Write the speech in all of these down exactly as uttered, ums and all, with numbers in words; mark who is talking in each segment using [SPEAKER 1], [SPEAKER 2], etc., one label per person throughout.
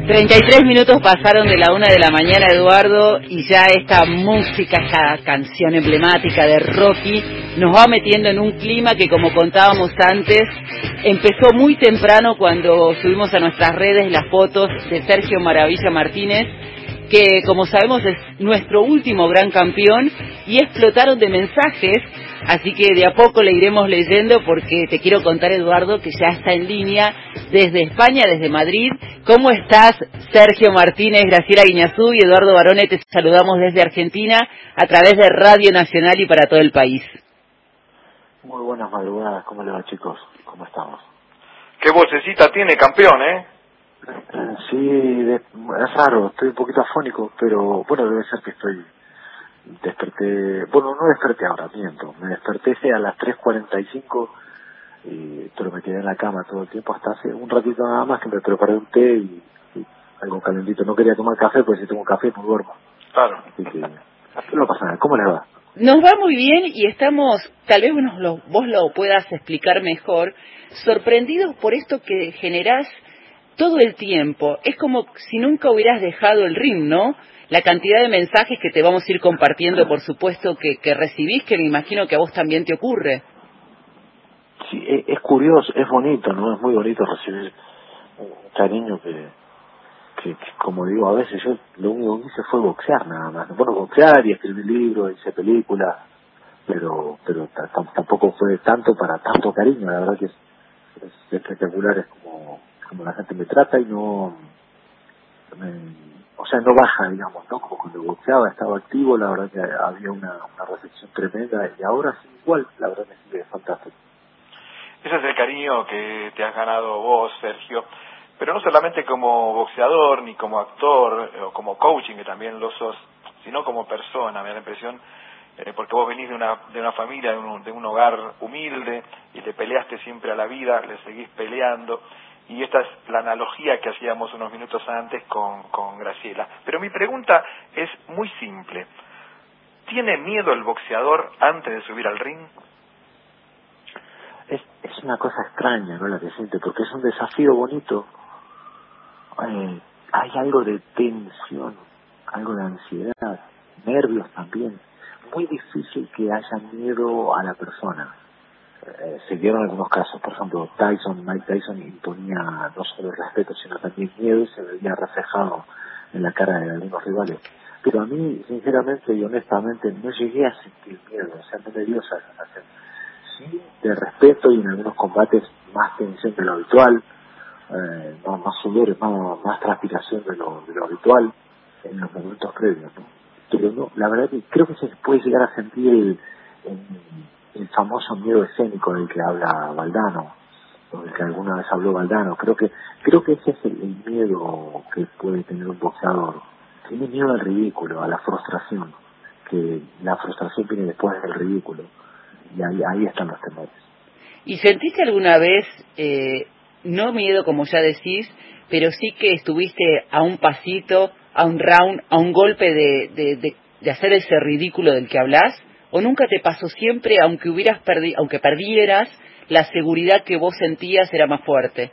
[SPEAKER 1] treinta y tres minutos pasaron de la una de la mañana, Eduardo, y ya esta música, esta canción emblemática de Rocky, nos va metiendo en un clima que, como contábamos antes, empezó muy temprano cuando subimos a nuestras redes las fotos de Sergio Maravilla Martínez, que, como sabemos, es nuestro último gran campeón, y explotaron de mensajes. Así que de a poco le iremos leyendo, porque te quiero contar, Eduardo, que ya está en línea desde España, desde Madrid. ¿Cómo estás, Sergio Martínez, Graciela Guiñazú y Eduardo Barone? Te saludamos desde Argentina a través de Radio Nacional y para todo el país.
[SPEAKER 2] Muy buenas madrugadas, ¿cómo le va, chicos? ¿Cómo estamos?
[SPEAKER 3] ¿Qué vocecita tiene, campeón, eh?
[SPEAKER 2] Sí, de, es raro, estoy un poquito afónico, pero bueno, debe ser que estoy... Desperté, bueno, no desperté ahora, miento, me desperté a las tres cuarenta y cinco, y, pero me quedé en la cama todo el tiempo hasta hace un ratito nada más que me preparé un té y, y algo calentito. No quería tomar café, porque si tomo café no duermo.
[SPEAKER 3] Claro.
[SPEAKER 2] Así que no pasa nada. ¿Cómo le va?
[SPEAKER 1] Nos va muy bien y estamos, tal vez nos lo, vos lo puedas explicar mejor, sorprendidos por esto que generás todo el tiempo. Es como si nunca hubieras dejado el ring, ¿no? La cantidad de mensajes que te vamos a ir compartiendo, por supuesto, que, que recibís, que me imagino que a vos también te ocurre.
[SPEAKER 2] Sí, es, es curioso, es bonito, ¿no? Es muy bonito recibir un cariño que, que, que, como digo, a veces yo lo único que hice fue boxear nada más. Bueno, boxear y escribir libros, hice películas, pero pero t- tampoco fue tanto para tanto cariño. La verdad que es, es espectacular, es como, como la gente me trata y no... me, o sea, no baja, digamos, ¿no? Como cuando boxeaba, estaba activo, la verdad que había una, una recepción tremenda, y ahora sí igual, la verdad que sí, es fantástico.
[SPEAKER 3] Ese es el cariño que te has ganado vos, Sergio, pero no solamente como boxeador, ni como actor, o como coaching, que también lo sos, sino como persona, me da la impresión, eh, porque vos venís de una de una familia, de un, de un hogar humilde, y te peleaste siempre a la vida, le seguís peleando, y esta es la analogía que hacíamos unos minutos antes con, con Graciela. Pero mi pregunta es muy simple. ¿Tiene miedo el boxeador antes de subir al ring?
[SPEAKER 2] Es, es una cosa extraña, ¿no? La que siente, porque es un desafío bonito. Eh, hay algo de tensión, algo de ansiedad, nervios también. Muy difícil que haya miedo a la persona. Eh, se dieron algunos casos, por ejemplo, Tyson, Mike Tyson imponía no solo respeto, sino también miedo, y se veía reflejado en la cara de algunos rivales. Pero a mí, sinceramente y honestamente, no llegué a sentir miedo, o sea, no me dio esa sensación. Sí, de respeto, y en algunos combates más tensión de lo habitual, eh, más, más sudores, más, más transpiración de lo, de lo habitual en los momentos previos, ¿no? Pero no, la verdad que creo que se puede llegar a sentir el, el, el famoso miedo escénico del que habla Valdano, o del que alguna vez habló Valdano. Creo que creo que ese es el, el miedo que puede tener un boxeador. Tiene miedo al ridículo, a la frustración, que la frustración viene después del ridículo, y ahí, ahí están los temores.
[SPEAKER 1] ¿Y sentiste alguna vez, eh, no miedo como ya decís, pero sí que estuviste a un pasito, a un round, a un golpe de, de, de, de hacer ese ridículo del que hablas? ¿O nunca te pasó siempre, aunque hubieras perdi aunque perdieras, la seguridad que vos sentías era más fuerte?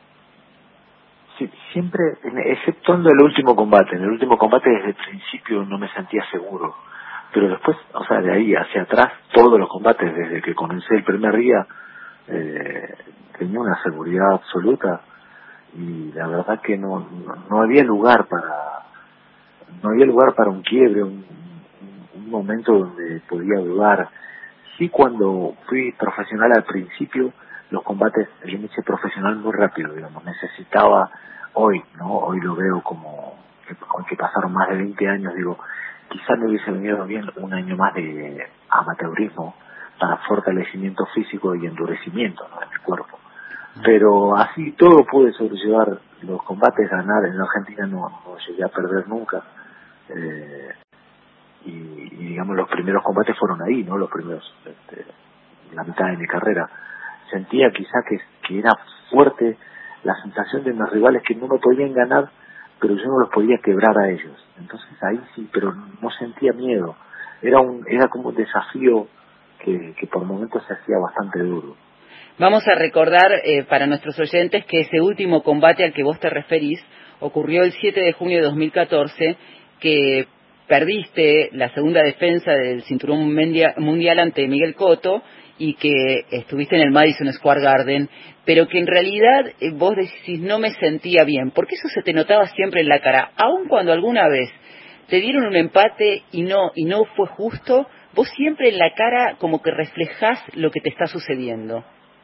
[SPEAKER 2] Sí, siempre, exceptuando el último combate. En el último combate desde el principio no me sentía seguro, pero después, o sea, de ahí hacia atrás, todos los combates, desde que comencé el primer día, eh, tenía una seguridad absoluta, y la verdad que no, no, no había lugar para, no había lugar para un quiebre, un, un, un momento donde podía dudar. Sí, cuando fui profesional al principio, los combates, yo me hice profesional muy rápido, digamos, necesitaba hoy, ¿no? Hoy lo veo como que, que pasaron más de veinte años, digo, quizás me hubiese venido bien un año más de amateurismo para fortalecimiento físico y endurecimiento, ¿no?, de mi cuerpo. Pero así todo pude sobrellevar los combates, ganar. En la Argentina no, no llegué a perder nunca. Eh, y, y digamos los primeros combates fueron ahí, ¿no? Los primeros, este, la mitad de mi carrera. Sentía quizá que, que era fuerte la sensación de mis rivales, que no me podían ganar, pero yo no los podía quebrar a ellos. Entonces ahí sí, pero no sentía miedo. Era un, era como un desafío que, que por momentos se hacía bastante duro.
[SPEAKER 1] Vamos a recordar eh, para nuestros oyentes que ese último combate al que vos te referís ocurrió el siete de junio de dos mil catorce, que perdiste la segunda defensa del cinturón mundial ante Miguel Cotto y que estuviste en el Madison Square Garden, pero que en realidad eh, vos decís, no me sentía bien, porque eso se te notaba siempre en la cara, aun cuando alguna vez te dieron un empate y no y no fue justo, vos siempre en la cara como que reflejás lo que te está sucediendo.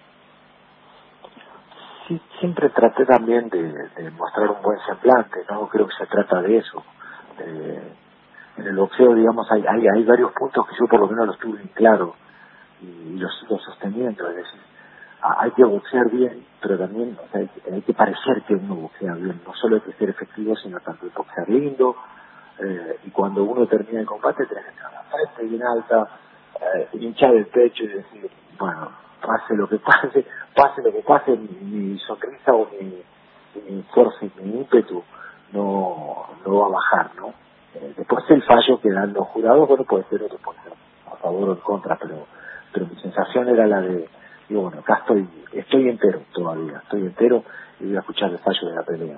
[SPEAKER 2] Sí, siempre traté también de, de mostrar un buen semblante, no creo que se trata de eso. Eh, en el boxeo, digamos, hay, hay hay varios puntos que yo por lo menos los tuve bien claro y los sigo sosteniendo, es decir, hay que boxear bien, pero también, o sea, hay, hay que parecer que uno boxea bien, no solo hay que ser efectivo, sino también boxear lindo, eh, y cuando uno termina el combate tenés que tener la frente bien alta, eh, hinchar el pecho y decir, bueno, pase lo que pase, pase lo que pase, mi, mi sonrisa o mi, mi fuerza y mi ímpetu no, no va a bajar, ¿no? Eh, después el fallo que dan los jurados, bueno, puede ser otro, puede ser a favor o en contra, pero pero mi sensación era la de, digo, bueno, acá estoy, estoy entero todavía, estoy entero y voy a escuchar el fallo de la pelea.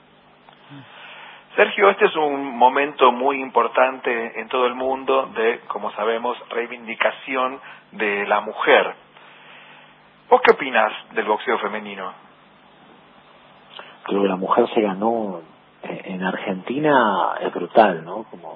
[SPEAKER 3] Sergio, este es un momento muy importante en todo el mundo de, como sabemos, reivindicación de la mujer. ¿Vos qué opinás del boxeo femenino?
[SPEAKER 2] Creo que la mujer se ganó en Argentina, es brutal, ¿no? Como,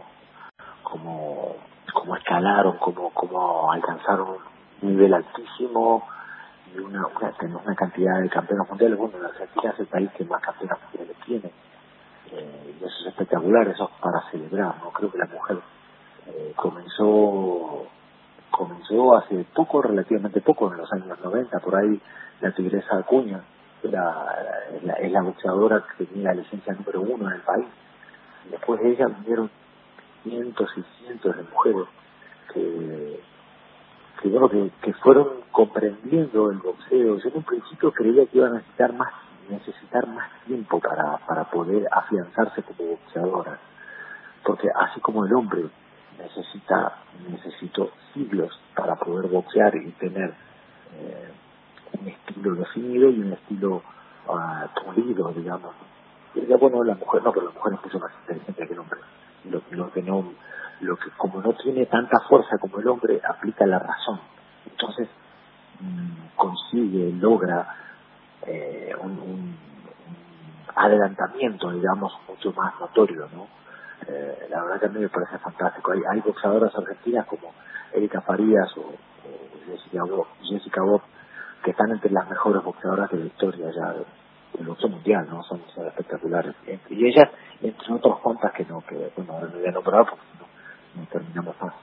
[SPEAKER 2] como, como escalaron, como, como alcanzaron un nivel altísimo y una, una, tenemos una cantidad de campeonas mundiales. Bueno, en Argentina es el país que más campeonas mundiales tiene. Eh, y eso es espectacular, eso es para celebrar, ¿no? Creo que la mujer eh, comenzó comenzó hace poco, relativamente poco, en los años noventa, por ahí la Tigresa Acuña era, es, la, es la boxeadora que tenía la licencia número uno en el país. Y después de ella vinieron cientos y cientos de mujeres que, que bueno, que, que fueron comprendiendo el boxeo. Yo en un principio creía que iban a necesitar más necesitar más tiempo para, para poder afianzarse como boxeadora, porque así como el hombre necesita necesito siglos para poder boxear y tener eh, un estilo definido y un estilo uh, pulido, digamos. Y ya, bueno, la mujer no, pero la mujer es mucho más inteligente que el hombre. Lo, lo que no, lo que como no tiene tanta fuerza como el hombre, aplica la razón. Entonces mmm, consigue, logra eh, un, un, un adelantamiento, digamos, mucho más notorio, ¿no? Eh, la verdad que a mí me parece fantástico. Hay, hay boxeadoras argentinas como Erika Farías o, o Jessica Bob, Jessica Bob, que están entre las mejores boxeadoras de la historia ya del, del boxeo mundial, ¿no? Son, son espectaculares. Y ellas, entre otras cuantas que no, que bueno, ahora no voy a nombrar porque no, no terminamos más.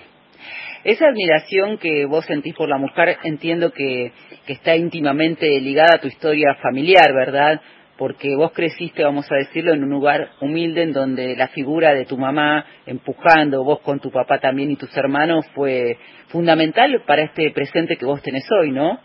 [SPEAKER 1] Esa admiración que vos sentís por la mujer, entiendo que, que está íntimamente ligada a tu historia familiar, ¿verdad? Porque vos creciste, vamos a decirlo, en un lugar humilde en donde la figura de tu mamá empujando, vos con tu papá también y tus hermanos, fue fundamental para este presente que vos tenés hoy, ¿no?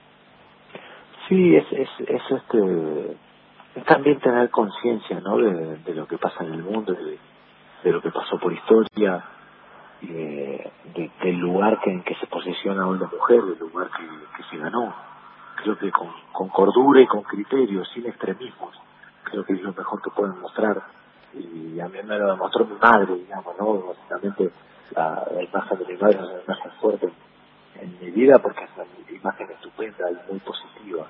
[SPEAKER 2] Sí, es, es, es este, es también tener conciencia, ¿no? De, de lo que pasa en el mundo, de, de lo que pasó por historia, y de, de, del lugar que, en que se posiciona hoy la mujer, del lugar que, que se ganó. Creo que con, con cordura y con criterios, sin extremismos, creo que es lo mejor que pueden mostrar. Y a mí me lo demostró mi madre, digamos, ¿no? Básicamente la, la imagen de mi madre es una imagen fuerte en, en mi vida porque es una imagen estupenda y muy positiva.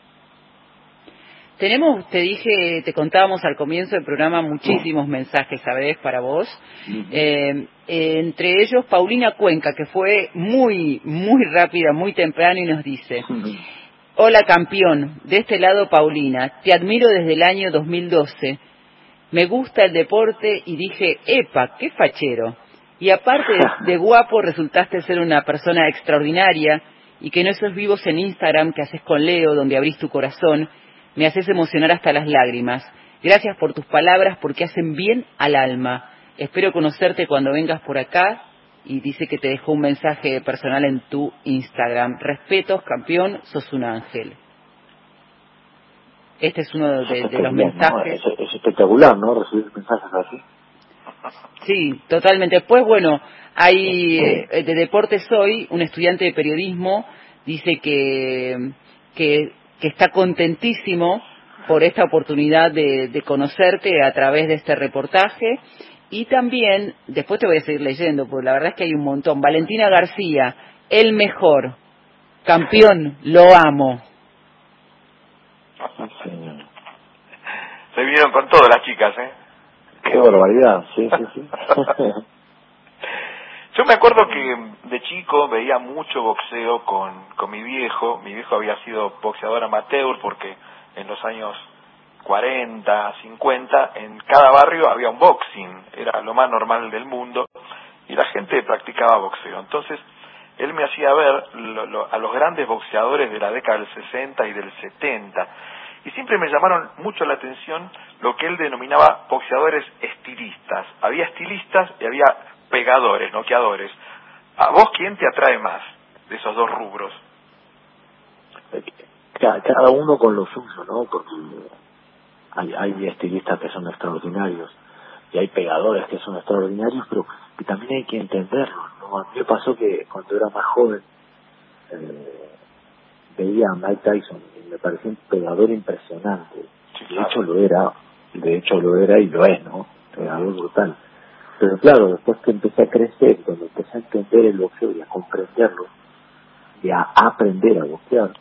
[SPEAKER 1] Tenemos, te dije, te contábamos al comienzo del programa muchísimos mensajes, ¿sabés? Para vos. Uh-huh. Eh, eh, entre ellos, Paulina Cuenca, que fue muy, muy rápida, muy temprano y nos dice... Uh-huh. Hola campeón, de este lado Paulina, te admiro desde el año dos mil doce, me gusta el deporte y dije, epa, qué fachero, y aparte de, de guapo resultaste ser una persona extraordinaria y que en esos vivos en Instagram que haces con Leo, donde abrís tu corazón, me haces emocionar hasta las lágrimas, gracias por tus palabras porque hacen bien al alma, espero conocerte cuando vengas por acá. Y dice que te dejó un mensaje personal en tu Instagram. Respetos, campeón, sos un ángel. Este es uno de, de los mensajes.
[SPEAKER 2] ¿No? Es, es espectacular, ¿no? Recibir mensajes así.
[SPEAKER 1] Sí, totalmente. Después, bueno, hay eh, de Deportes Hoy, un estudiante de periodismo, dice que, que, que está contentísimo por esta oportunidad de, de conocerte a través de este reportaje. Y también, después te voy a seguir leyendo, porque la verdad es que hay un montón. Valentina García, el mejor, campeón, lo amo.
[SPEAKER 3] Se vinieron con todo las chicas, ¿eh?
[SPEAKER 2] Qué barbaridad, sí, sí, sí.
[SPEAKER 3] Yo me acuerdo que de chico veía mucho boxeo con, con mi viejo. Mi viejo había sido boxeador amateur porque en los años cuarenta, cincuenta, en cada barrio había un boxing. Era lo más normal del mundo y la gente practicaba boxeo. Entonces, él me hacía ver lo, lo, a los grandes boxeadores de la década del sesenta y del setenta. Y siempre me llamaron mucho la atención lo que él denominaba boxeadores estilistas. Había estilistas y había pegadores, noqueadores. ¿A vos quién te atrae más de esos dos rubros?
[SPEAKER 2] Cada uno con lo suyo, ¿no? Porque hay, hay estilistas que son extraordinarios y hay pegadores que son extraordinarios, pero que también hay que entenderlo, ¿no? A mí me pasó que cuando era más joven eh, veía a Mike Tyson y me parecía un pegador impresionante.
[SPEAKER 3] Sí,
[SPEAKER 2] de
[SPEAKER 3] claro.
[SPEAKER 2] hecho lo era, de hecho lo era y lo es, ¿no? Pegador brutal. Pero claro, después que empecé a crecer, cuando empecé a entender el boxeo y a comprenderlo, y a aprender a boxear,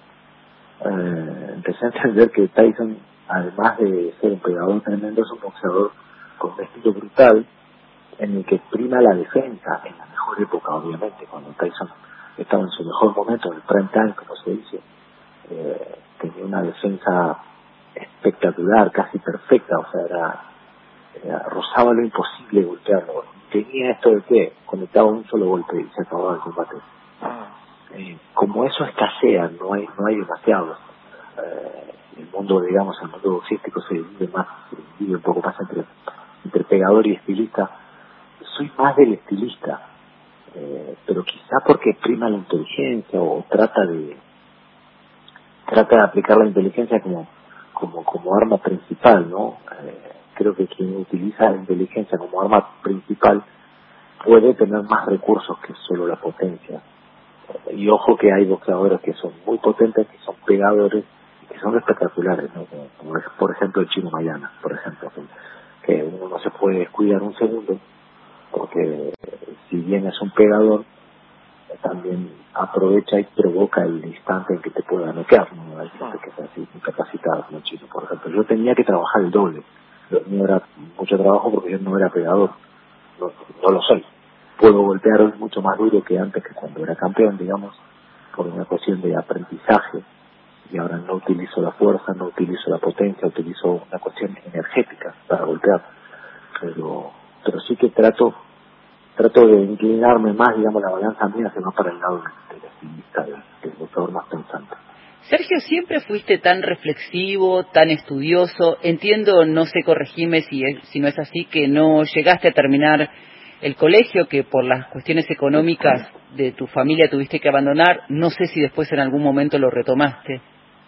[SPEAKER 2] eh, empecé a entender que Tyson, además de ser un pegador tremendo, es un boxeador con un estilo brutal, en el que prima la defensa, en la mejor época, obviamente, cuando Tyson estaba en su mejor momento, en el prime time, como se dice, eh, tenía una defensa espectacular, casi perfecta, o sea, era... Eh, rozaba lo imposible golpearlo. Tenía esto de que conectaba un solo golpe y se acababa el combate. Eh, como eso escasea, no hay no hay demasiado. Eh, el mundo, digamos, el mundo boxístico se divide más, se divide un poco más entre, entre pegador y estilista. Soy más del estilista, eh, pero quizá porque prima la inteligencia o trata de trata de aplicar la inteligencia como como como arma principal, ¿no? Eh, creo que quien utiliza la inteligencia como arma principal puede tener más recursos que solo la potencia. Y ojo que hay boxeadores que son muy potentes, que son pegadores, que son espectaculares, ¿no? Como, como es, por ejemplo, el Chino Mayana, por ejemplo, que, que uno no se puede descuidar un segundo, porque si bien es un pegador, también aprovecha y provoca el instante en que te pueda noquear, ¿no? Hay gente que es así, incapacitada como el Chino, por ejemplo. Yo tenía que trabajar el doble. No era mucho trabajo porque yo no era pegador, no, no lo soy. Puedo golpear hoy mucho más duro que antes, que cuando era campeón, digamos, por una cuestión de aprendizaje, y ahora no utilizo la fuerza, no utilizo la potencia, utilizo una cuestión energética para golpear, pero pero sí que trato trato de inclinarme más, digamos, la balanza mía se va para el lado del estilista, del, del boxeador más pensante.
[SPEAKER 1] Sergio, siempre fuiste tan reflexivo, tan estudioso. Entiendo, no sé, corregime si, es, si no es así, que no llegaste a terminar el colegio, que por las cuestiones económicas de tu familia tuviste que abandonar. No sé si después en algún momento lo retomaste.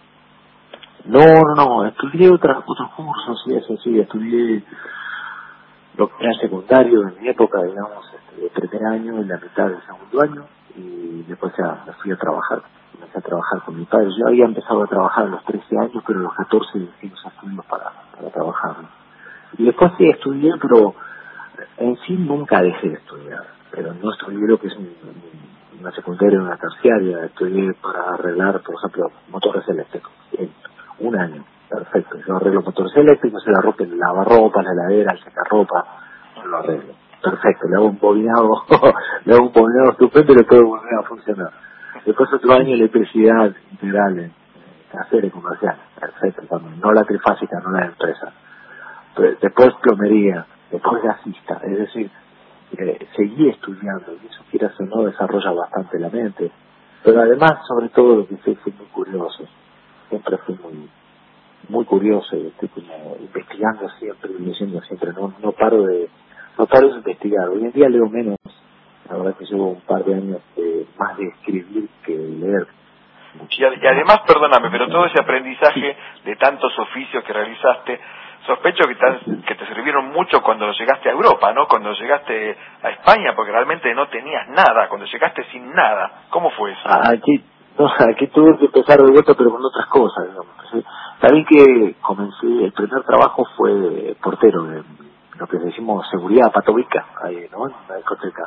[SPEAKER 2] No, no, no, estudié otras, otros cursos y eso sí, estudié lo que era secundario en mi época, digamos, este, de primer año y la mitad del segundo año, y después ya me fui a trabajar. Empecé a trabajar con mi padre. Yo había empezado a trabajar a los trece años, pero a los catorce dejé los estudios para, para trabajar, ¿no? Y después sí estudié, pero en sí nunca dejé de estudiar. Pero no estudié lo que es un, un, una secundaria o una terciaria. Estudié para arreglar, por ejemplo, motores eléctricos. En un año, perfecto. Yo arreglo motores eléctricos, se la ropa, el lavarropa, la heladera, el secarropa, yo lo arreglo. Perfecto, le hago un bobinado, le hago un bobinado estupendo y le puedo volver a funcionar. Después otro año electricidad integral en casera y comercial, perfecto también, no la trifásica, no la de empresa. Pero después plomería, después gasista, es decir, eh, seguí estudiando y eso, quieras o no, desarrolla bastante la mente. Pero además, sobre todo, lo que fui fui muy curioso, siempre fui muy muy curioso y estoy como investigando siempre y leyendo siempre, no no paro de no paro de investigar. Hoy en día leo menos. La verdad que llevo un par de años de, más de escribir que de leer.
[SPEAKER 3] Y, y además, perdóname, pero todo ese aprendizaje de tantos oficios que realizaste, sospecho que te, que te sirvieron mucho cuando llegaste a Europa, ¿no? Cuando llegaste a España, porque realmente no tenías nada, cuando llegaste sin nada. ¿Cómo fue eso?
[SPEAKER 2] Aquí, No, aquí tuve que empezar de vuelta, pero con otras cosas, digamos. ¿Sí? También que comencé, el primer trabajo fue portero, de lo que decimos seguridad patovica, ahí, ¿no? En la discoteca.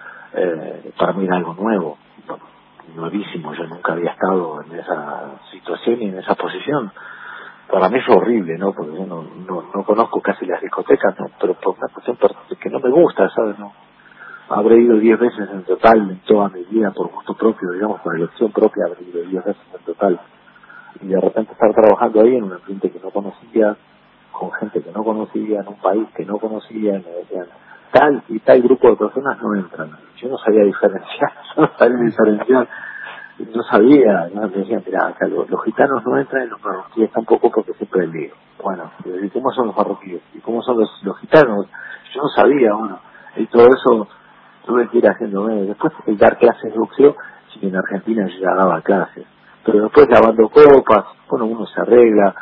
[SPEAKER 2] Eh, para mí era algo nuevo, bueno, nuevísimo, yo nunca había estado en esa situación y en esa posición. Para mí fue horrible, ¿no? Porque yo no, no, no conozco casi las discotecas, ¿no? Pero por una cuestión que no me gusta, ¿sabes? No, habré ido diez veces en total en toda mi vida por gusto propio, digamos, por elección propia, habré ido diez veces en total. Y de repente estar trabajando ahí en un ambiente que no conocía, con gente que no conocía, en un país que no conocía, y me decían, tal y tal grupo de personas no entran. Yo no sabía diferenciar, no sabía diferenciar, no sabía, no me decían, mira, acá los, los gitanos no entran y los marroquíes tampoco porque siempre el lío. Bueno, ¿y cómo son los marroquíes? ¿Y cómo son los, los gitanos? Yo no sabía, bueno, y todo eso tuve que ir haciéndome. Después de dar clases de boxeo, sí que en Argentina yo ya daba clases, pero después lavando copas, bueno, uno se arregla,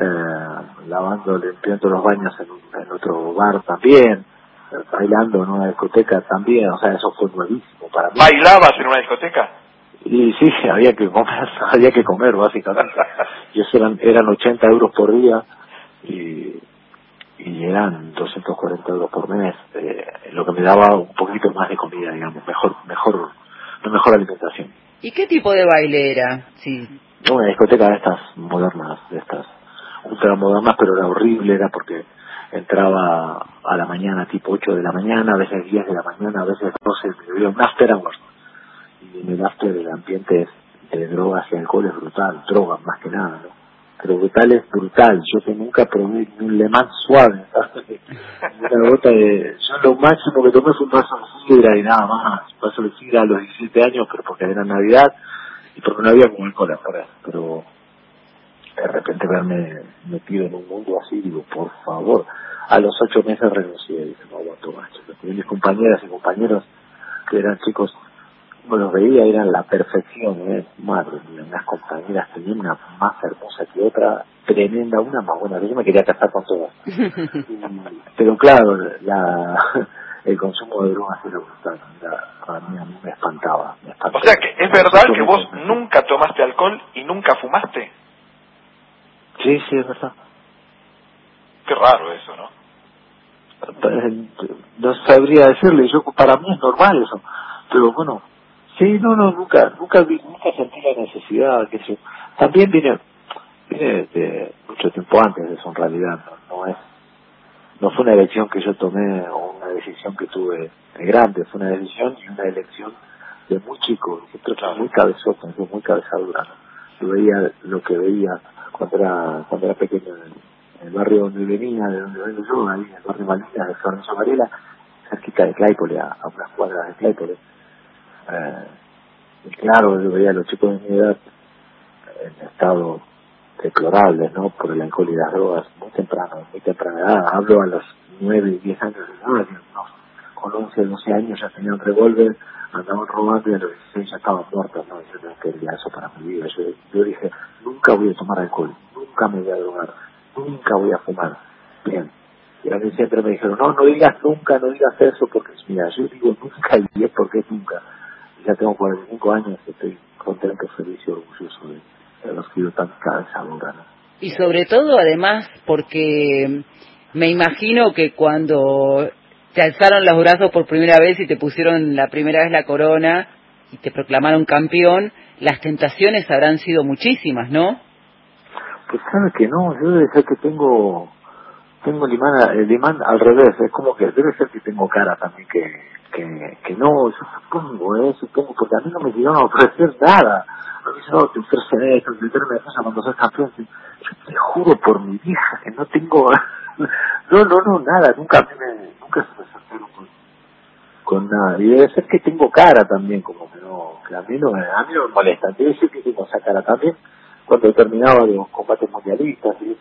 [SPEAKER 2] eh, lavando, limpiando los baños en, un, en otro bar también, eh, bailando en una discoteca también, o sea, eso fue nuevísimo para mí.
[SPEAKER 3] ¿Bailabas en una discoteca?
[SPEAKER 2] Y sí, había que comer, había que comer básicamente, y eso eran, eran ochenta euros por día, y y eran doscientos cuarenta euros por mes, eh, lo que me daba un poquito más de comida, digamos, mejor, mejor, una mejor alimentación.
[SPEAKER 1] ¿Y qué tipo de baile era? Sí.
[SPEAKER 2] Una discoteca de estas modernas, de estas ultra modernas, pero era horrible, era porque entraba a la mañana, tipo ocho de la mañana, a veces diez de la mañana, a veces doce, me bebía un after hour. Y en el after el ambiente de drogas y alcohol es brutal, drogas más que nada, ¿no? Pero brutal es brutal, yo que nunca probé ni un Le Mans suave, ¿sabes? Una gota de... Yo lo máximo que tomé fue un vaso de sidra y nada más, un vaso de sidra a los diecisiete años, pero porque era Navidad y porque no había como alcohol afuera, pero de repente verme metido en un mundo así, digo, por favor, a los ocho meses renuncié, dije, no aguanto más. Tenía mis compañeras y compañeros que eran chicos, bueno, los veía, eran la perfección, ¿eh? Madre mía, unas compañeras, tenía una más hermosa que otra, tremenda, una más buena, yo me quería casar con todas. Pero claro, la, el consumo de drogas era brutal, era, a, mí, a mí me espantaba, me espantaba.
[SPEAKER 3] O sea que es verdad que vos nunca tomaste alcohol y nunca fumaste.
[SPEAKER 2] Sí, sí, es verdad.
[SPEAKER 3] Qué raro eso, ¿no?
[SPEAKER 2] No sabría decirle, yo para mí es normal eso, pero bueno, sí, no, no, nunca, nunca vi, nunca sentí la necesidad, que eso. También viene, viene de mucho tiempo antes de eso en realidad, no, no es, no fue una elección que yo tomé o una decisión que tuve de grande, fue una decisión y una elección de muy chico, siempre fue muy cabezota, muy cabezadura, ¿no? Yo veía lo que veía cuando era, cuando era pequeño en el barrio donde venía, de donde vengo yo, ahí en el barrio Malvinas de Florencio Varela, cerquita de Claypole, a, a unas cuadras de Claypole. Eh, y claro, yo veía a los chicos de mi edad en estado deplorable, ¿no? Por el alcohol y las drogas, muy temprano, muy temprana edad. Hablo a los nueve y diez años de edad, ¿no? Con once, doce años ya tenían revólver, andaban robando y a los dieciséis ya estaban muertos, ¿no? Yo no quería eso para mi vida. Yo, yo dije, nunca voy a tomar alcohol, nunca me voy a drogar, nunca voy a fumar. Bien. Y a mí siempre me dijeron, no, no digas nunca, no digas eso, porque mira, yo digo nunca y es porque es nunca. Y ya tengo cuarenta y cinco años y estoy contento, feliz y orgulloso de haber sido tan cabezadura, ¿no?
[SPEAKER 1] Y sobre todo, además, porque me imagino que cuando te alzaron los brazos por primera vez y te pusieron la primera vez la corona y te proclamaron campeón, las tentaciones habrán sido muchísimas, ¿no?
[SPEAKER 2] Pues sabes que no, yo debe ser que tengo tengo el imán, el imán al revés, es como que debe ser que tengo cara también que que, que no, yo supongo, eh, supongo, porque a mí no me llegaron a ofrecer nada, no me dijeron, te ofrecen esto, te ofrecen eso cuando sos campeón. Yo te juro por mi vieja que no tengo, no, no, no, nada, nunca me, nunca se me acercaron con, con nada, y debe ser que tengo cara también, como que no, que a mí no, a mí no me molesta, debe ser que tengo esa cara también, cuando terminaba los combates mundialistas y eso.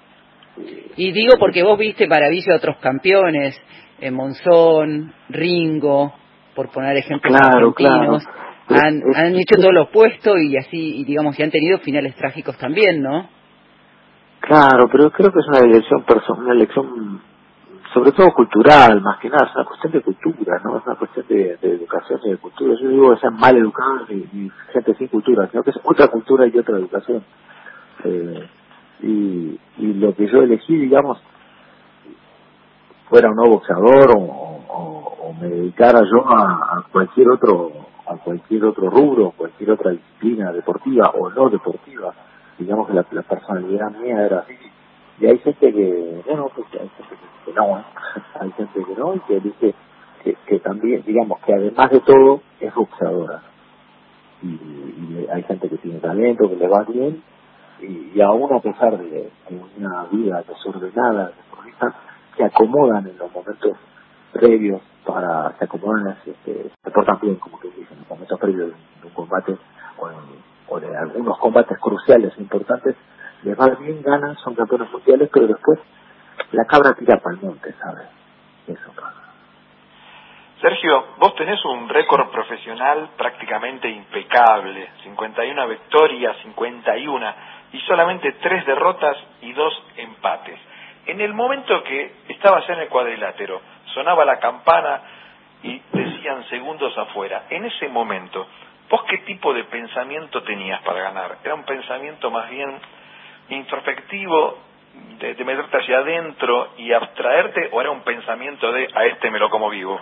[SPEAKER 1] Y digo porque vos viste maravilla a otros campeones, eh, Monzón, Ringo, por poner ejemplos
[SPEAKER 2] claro,
[SPEAKER 1] argentinos,
[SPEAKER 2] claro.
[SPEAKER 1] han,
[SPEAKER 2] Es,
[SPEAKER 1] han hecho todos los puestos y así, y digamos, y han tenido finales trágicos también, ¿no?
[SPEAKER 2] claro, pero creo que es una elección personal, una elección sobre todo cultural, más que nada, es una cuestión de cultura, ¿no? Es una cuestión de, de educación y de cultura. Yo digo que sean mal educados y, y gente sin cultura, sino que es otra cultura y otra educación. Eh, y, y lo que yo elegí, digamos, fuera un no boxeador o, o, o me dedicara yo a, a cualquier otro a cualquier otro rubro, cualquier otra disciplina deportiva o no deportiva, digamos que la, la personalidad mía era así. Y hay gente que, bueno, pues hay gente que, que no, ¿eh? Hay gente que no y que dice que, que también, digamos, que además de todo es boxeadora. Y, y hay gente que tiene talento, que le va bien, y, y aún a pesar de, de una vida desordenada, desordenada, se acomodan en los momentos previos para, se acomodan, este, se portan bien, como que dicen, en los momentos previos de un, de un combate o, en, o de algunos combates cruciales e importantes, les va bien, ganan, son campeones mundiales, pero después la cabra tira para el monte, ¿sabes? Eso pasa.
[SPEAKER 3] Sergio, vos tenés un récord profesional prácticamente impecable, cincuenta y una victorias, cincuenta y uno, y solamente tres derrotas y dos empates. En el momento que estabas en el cuadrilátero, sonaba la campana y decían segundos afuera. En ese momento, ¿vos qué tipo de pensamiento tenías para ganar? ¿Era un pensamiento más bien introspectivo, de, de meterte hacia adentro y abstraerte, o era un pensamiento de a este me lo como vivo?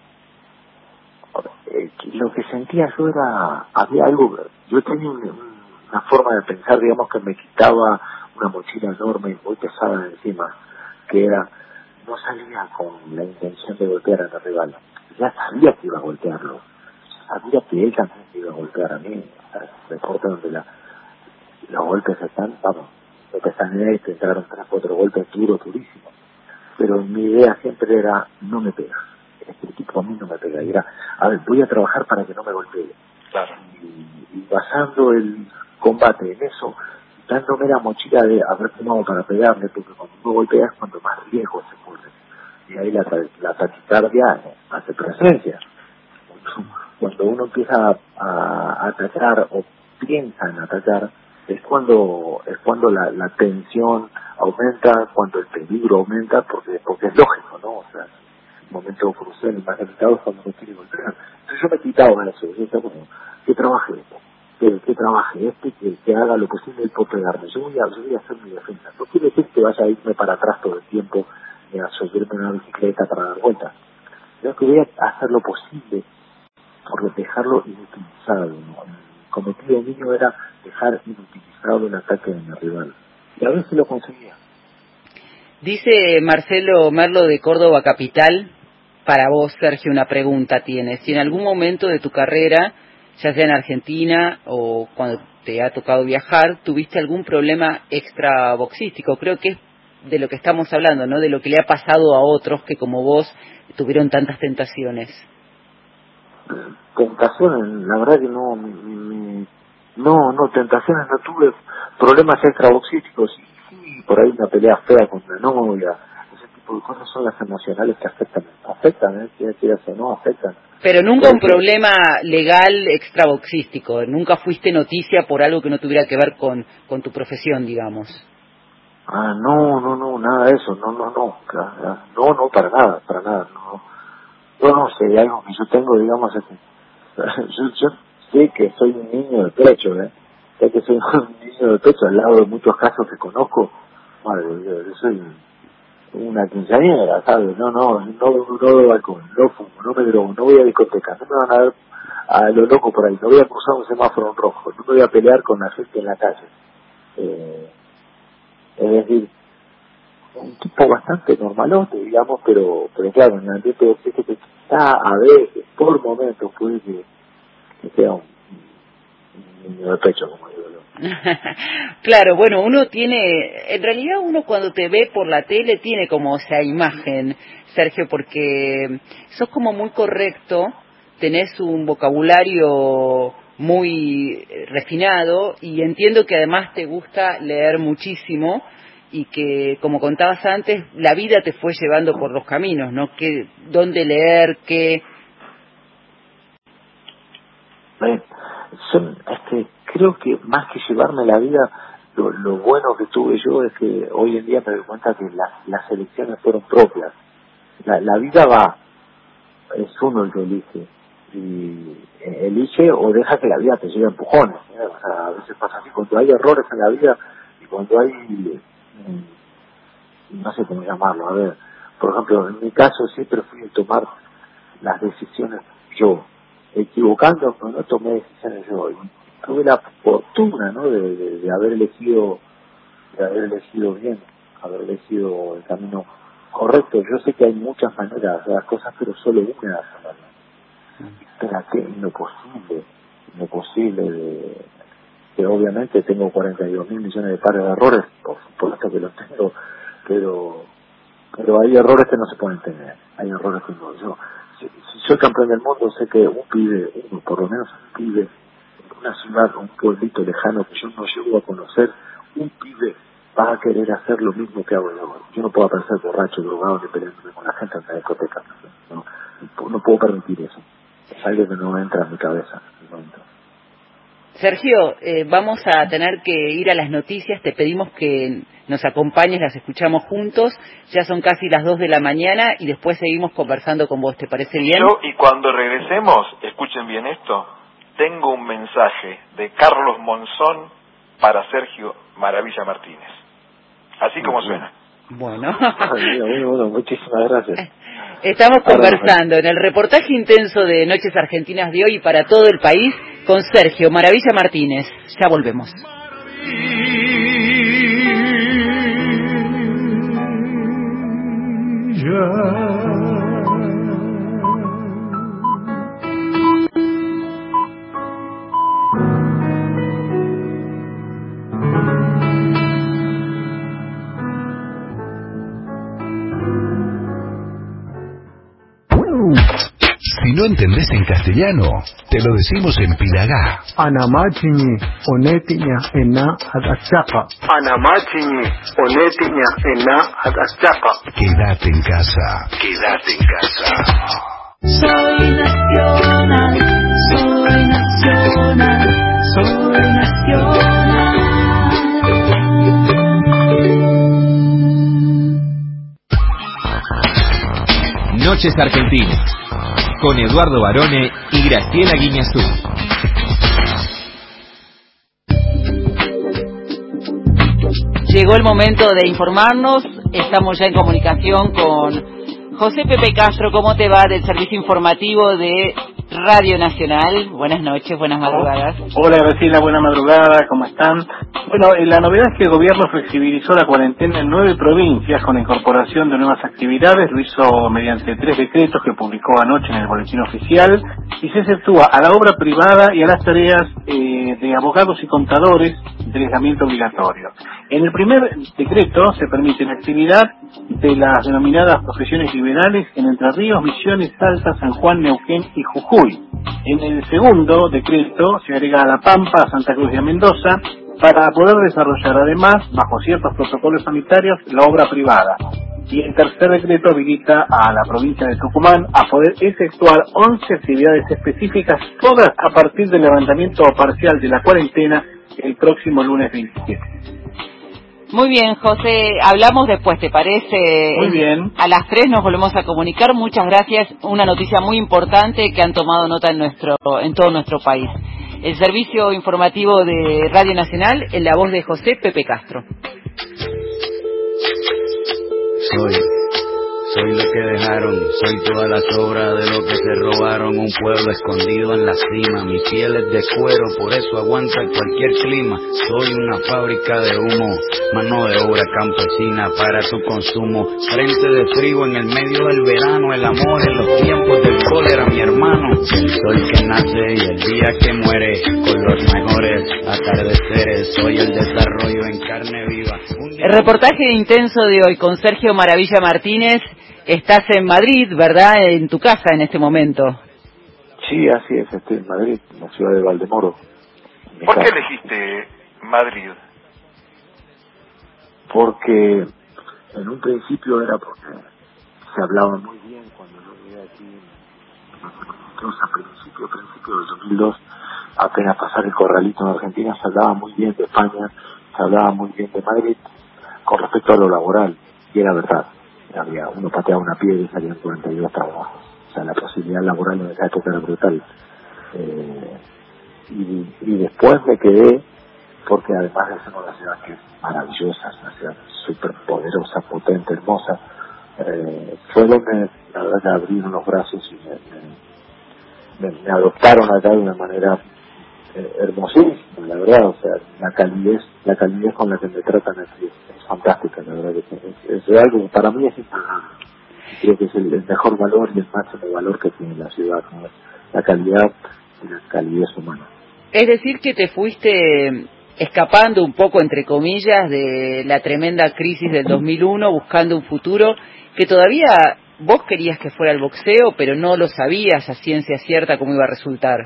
[SPEAKER 2] Eh, lo que sentía yo era, había algo, yo tenía un, una forma de pensar, digamos, que me quitaba una mochila enorme y muy pesada encima, que era, no salía con la intención de golpear a mi rival, ya sabía que iba a golpearlo, sabía que él también me iba a golpear a mí, o sea, es un deporte donde la, los golpes están, vamos, lo que están en que entraron tres, cuatro golpes duros, durísimos, pero mi idea siempre era, no me pegas, este tipo a mí no me pega, y era, a ver, voy a trabajar para que no me golpee.
[SPEAKER 3] Claro.
[SPEAKER 2] Y, y basando el combate en eso, dándome la mochila de haber tomado para pegarle, porque cuando uno golpea es cuando más riesgo se corre. Y ahí la, la taquicardia hace presencia. Cuando uno empieza a, a atacar o piensa en atacar, es cuando es cuando la, la tensión aumenta, cuando el peligro aumenta, porque porque es lógico, ¿no? O sea, el momento crucial y más delicado es cuando uno quiere golpear. Entonces yo me quitaba eso, yo decía, bueno, que trabaje esto, que, que trabaje este, que, que haga lo posible por pegarme. Yo voy, a, yo voy a hacer mi defensa. No quiere decir que vaya a irme para atrás todo el tiempo, ni a subirme en una bicicleta para dar vueltas. Yo que voy a hacer lo posible por dejarlo inutilizado, ¿no? El cometido mío era dejar inutilizado el ataque de mi rival. Y a veces lo conseguía.
[SPEAKER 1] Dice Marcelo Merlo de Córdoba Capital, para vos, Sergio, una pregunta tiene. Si en algún momento de tu carrera, ya sea en Argentina o cuando te ha tocado viajar, tuviste algún problema extraboxístico, creo que es de lo que estamos hablando, ¿no? De lo que le ha pasado a otros que como vos tuvieron tantas tentaciones.
[SPEAKER 2] Tentaciones, la verdad que no, mi, mi, no, no, tentaciones no tuve, problemas extraboxísticos, sí, sí, por ahí una pelea fea con una novia, ese tipo de cosas son las emocionales que afectan, afectan, ¿eh? Si quieras o no, afectan.
[SPEAKER 1] Pero nunca un problema legal extraboxístico, nunca fuiste noticia por algo que no tuviera que ver con, con tu profesión, digamos.
[SPEAKER 2] Ah, no, no, no, nada de eso, no, no, no, no, no, para nada, para nada, no, no, no sé, algo que yo tengo, digamos, es que yo, yo sé que soy un niño de pecho, ¿eh? Sé que soy un niño de pecho al lado de muchos casos que conozco, madre de Dios, yo soy una quinceañera, ¿sabes? No, no, no, no doy alcohol, no fumo, no me drogo, no voy a discotecas, no me van a ver a lo loco por ahí, no voy a cruzar un semáforo en rojo, no me voy a pelear con la gente en la calle. Eh, es decir, un tipo bastante normalote, digamos, pero pero claro, en el ambiente de que quizá a veces, por momentos, puede que, que sea un, un niño de pecho, como digo yo.
[SPEAKER 1] Claro, bueno, uno tiene, en realidad uno cuando te ve por la tele tiene como esa imagen, Sergio, porque sos como muy correcto, tenés un vocabulario muy refinado y entiendo que además te gusta leer muchísimo y que, como contabas antes, la vida te fue llevando por los caminos, ¿no? Que, dónde leer, qué...
[SPEAKER 2] Eh, son, este, creo que más que llevarme la vida, lo, lo bueno que tuve yo es que hoy en día me doy cuenta que las, las elecciones fueron propias. la, la vida va, es uno el que elige, y elige o deja que la vida te lleve a empujones, ¿eh? O sea, a veces pasa así, cuando hay errores en la vida y cuando hay, no sé cómo llamarlo, a ver, por ejemplo, en mi caso siempre fui a tomar las decisiones yo, equivocando, pero no tomé decisiones yo, y tuve la fortuna, ¿no?, de, de, de haber elegido, de haber elegido bien, haber elegido el camino correcto. Yo sé que hay muchas maneras de hacer las cosas, pero solo una de hacerlas. Traté en lo posible, en lo posible de, que obviamente tengo cuarenta y dos mil millones de pares de errores, por supuesto que los tengo, pero pero hay errores que no se pueden tener, hay errores que no. Yo, si, si soy campeón del mundo, sé que un pibe, uno por lo menos un pibe, en una ciudad, un pueblito lejano que yo no llego a conocer, un pibe va a querer hacer lo mismo que hago yo. Yo no puedo aparecer borracho, drogado, ni peleándome con la gente en la discoteca, no, no, no puedo permitir eso. Es algo que no entra en mi cabeza. No entra.
[SPEAKER 1] Sergio, eh, vamos a tener que ir a las noticias, te pedimos que nos acompañes, las escuchamos juntos, ya son casi las dos de la mañana y después seguimos conversando con vos, ¿te parece bien?
[SPEAKER 3] Yo, y cuando regresemos, escuchen bien esto, tengo un mensaje de Carlos Monzón para Sergio Maravilla Martínez, así como suena.
[SPEAKER 1] Bueno.
[SPEAKER 2] Ay, bueno, bueno, muchísimas gracias.
[SPEAKER 1] Estamos conversando en el reportaje intenso de Noches Argentinas de hoy para todo el país con Sergio Maravilla Martínez. Ya volvemos.
[SPEAKER 4] Si no entendés en castellano, te lo decimos en Pilagá.
[SPEAKER 5] Anamachini, onetiña, ena, adachapa. Anamachini, onetiña, ena, adachapa.
[SPEAKER 4] Quédate en casa, quédate en casa.
[SPEAKER 6] Soy nacional, soy nacional, soy nacional.
[SPEAKER 7] Noches Argentinas, con Eduardo Barone y Graciela Guiñazú.
[SPEAKER 1] Llegó el momento de informarnos, estamos ya en comunicación con José Pepe Castro. ¿Cómo te va del servicio informativo de Radio Nacional? Buenas noches, buenas madrugadas.
[SPEAKER 8] Hola Graciela, buena madrugada, ¿cómo están? Bueno, eh, la novedad es que el gobierno flexibilizó la cuarentena en nueve provincias con la incorporación de nuevas actividades. Lo hizo mediante tres decretos que publicó anoche en el boletín oficial y se exceptúa a la obra privada y a las tareas eh, de abogados y contadores de aislamiento obligatorio. En el primer decreto se permite la actividad de las denominadas profesiones liberales en Entre Ríos, Misiones, Salta, San Juan, Neuquén y Jujuy. En el segundo decreto se agrega a La Pampa, a Santa Cruz y a Mendoza para poder desarrollar además, bajo ciertos protocolos sanitarios, la obra privada. Y el tercer decreto habilita a la provincia de Tucumán a poder efectuar once actividades específicas, todas a partir del levantamiento parcial de la cuarentena el próximo lunes veintisiete.
[SPEAKER 1] Muy bien, José, hablamos después, ¿te parece?
[SPEAKER 8] Muy bien.
[SPEAKER 1] A las tres nos volvemos a comunicar. Muchas gracias. Una noticia muy importante que han tomado nota en nuestro, en todo nuestro país. El servicio informativo de Radio Nacional en la voz de José Pepe Castro.
[SPEAKER 9] Soy, soy lo que dejaron, soy toda la sobra de lo que se robaron. Un pueblo escondido en la cima, mi piel es de cuero, por eso aguanta cualquier clima. Soy una fábrica de humo, mano de obra campesina para tu consumo. Frente de frío en el medio del verano, el amor en los tiempos del cólera, mi hermano. El sol que nace y el día que muere, con los mejores atardeceres. Soy el desarrollo en carne viva.
[SPEAKER 1] El reportaje intenso de hoy con Sergio Maravilla Martínez. Estás en Madrid, ¿verdad? En tu casa en este momento.
[SPEAKER 2] Sí, así es, estoy en Madrid, en la ciudad de Valdemoro.
[SPEAKER 3] ¿Por qué elegiste Madrid?
[SPEAKER 2] Porque en un principio era porque se hablaba muy bien cuando yo llegué aquí, entonces a principio, principio del dos mil dos, apenas pasar el corralito en Argentina, se hablaba muy bien de España, se hablaba muy bien de Madrid con respecto a lo laboral, y era verdad. había, uno pateaba una piedra y salían cuarenta y dos trabajos. O sea, la posibilidad laboral en esa época era brutal. Eh, y, y después me quedé, porque además de ser una ciudad que es maravillosa, es una ciudad súper poderosa, potente, hermosa, eh, fue donde la verdad que abrieron los brazos y me, me, me adoptaron acá de una manera eh, hermosísima, la verdad. O sea, la calidez, la calidez con la que me tratan aquí es, es fantástica, la verdad que es, es algo que para mí es impagable. Creo que es el, el mejor valor y el máximo valor que tiene la ciudad, ¿no? La calidad y la calidez humana.
[SPEAKER 1] Es decir, que te fuiste escapando un poco, entre comillas, de la tremenda crisis del dos mil uno, buscando un futuro que todavía vos querías que fuera el boxeo, pero no lo sabías a ciencia cierta cómo iba a resultar.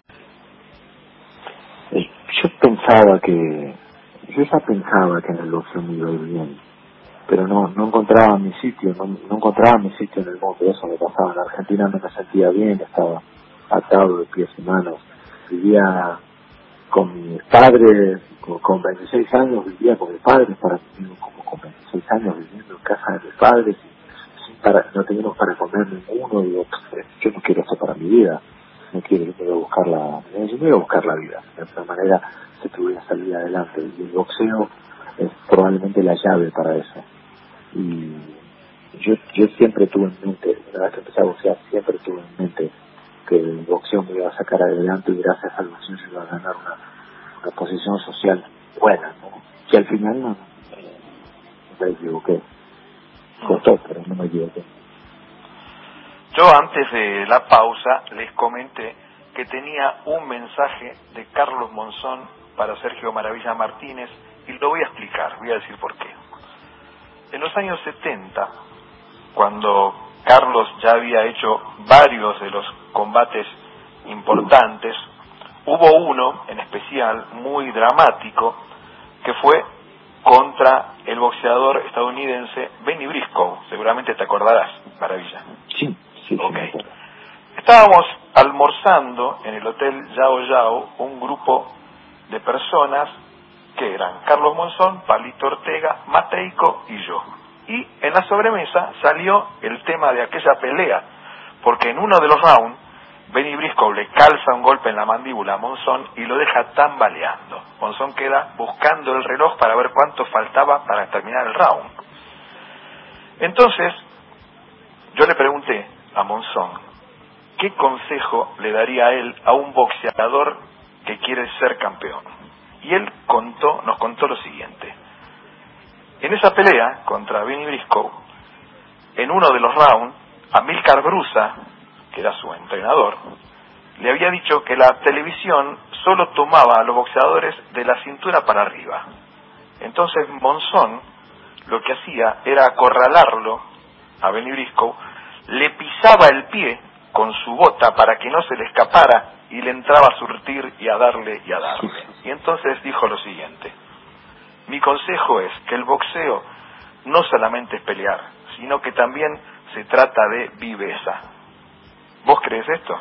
[SPEAKER 2] Yo pensaba que, yo ya pensaba que en el boxeo me iba a ir bien, pero no, no encontraba mi sitio, no, no encontraba mi sitio en el mundo. Eso me pasaba. En Argentina no me sentía bien, estaba atado de pies y manos, vivía con mis padres, con, con veintiséis años vivía con mis padres, para como con veintiséis años viviendo en casa de mis padres, y sin para, no teníamos para comer ninguno. Digo, yo no quiero esto para mi vida, no quiero, yo me voy a buscar la, yo me voy a buscar la vida, de alguna manera se tuviera salir adelante, y el boxeo es probablemente la llave para eso. Y yo, yo siempre tuve en mente, una vez que empecé a boxear, siempre tuve en mente que el boxeo me iba a sacar adelante, y gracias al boxeo yo iba a ganar una, una posición social buena, ¿no? Que al final no, eh, no me equivoqué. Costó, pero no me equivoqué.
[SPEAKER 3] Yo antes de la pausa les comenté que tenía un mensaje de Carlos Monzón para Sergio Maravilla Martínez, y lo voy a explicar, voy a decir por qué. En los años setenta, cuando Carlos ya había hecho varios de los combates importantes, hubo uno en especial muy dramático que fue contra el boxeador estadounidense Benny Briscoe. Seguramente te acordarás, Maravilla.
[SPEAKER 2] Sí, sí,
[SPEAKER 3] okay.
[SPEAKER 2] Sí.
[SPEAKER 3] Estábamos almorzando en el hotel Yao Yao un grupo de personas que eran Carlos Monzón, Palito Ortega, Mateico y yo. Y en la sobremesa salió el tema de aquella pelea, porque en uno de los rounds Benny Briscoe le calza un golpe en la mandíbula a Monzón y lo deja tambaleando. Monzón queda buscando el reloj para ver cuánto faltaba para terminar el round. Entonces, yo le pregunté a Monzón qué consejo le daría a él a un boxeador que quiere ser campeón. Y él contó, nos contó lo siguiente. En esa pelea contra Benny Briscoe, en uno de los rounds, Amílcar Brusa, que era su entrenador, le había dicho que la televisión solo tomaba a los boxeadores de la cintura para arriba. Entonces Monzón lo que hacía era acorralarlo a Benny Briscoe, le pisaba el pie con su bota para que no se le escapara y le entraba a surtir y a darle y a darle. Y entonces dijo lo siguiente: mi consejo es que el boxeo no solamente es pelear, sino que también se trata de viveza. ¿Vos crees esto?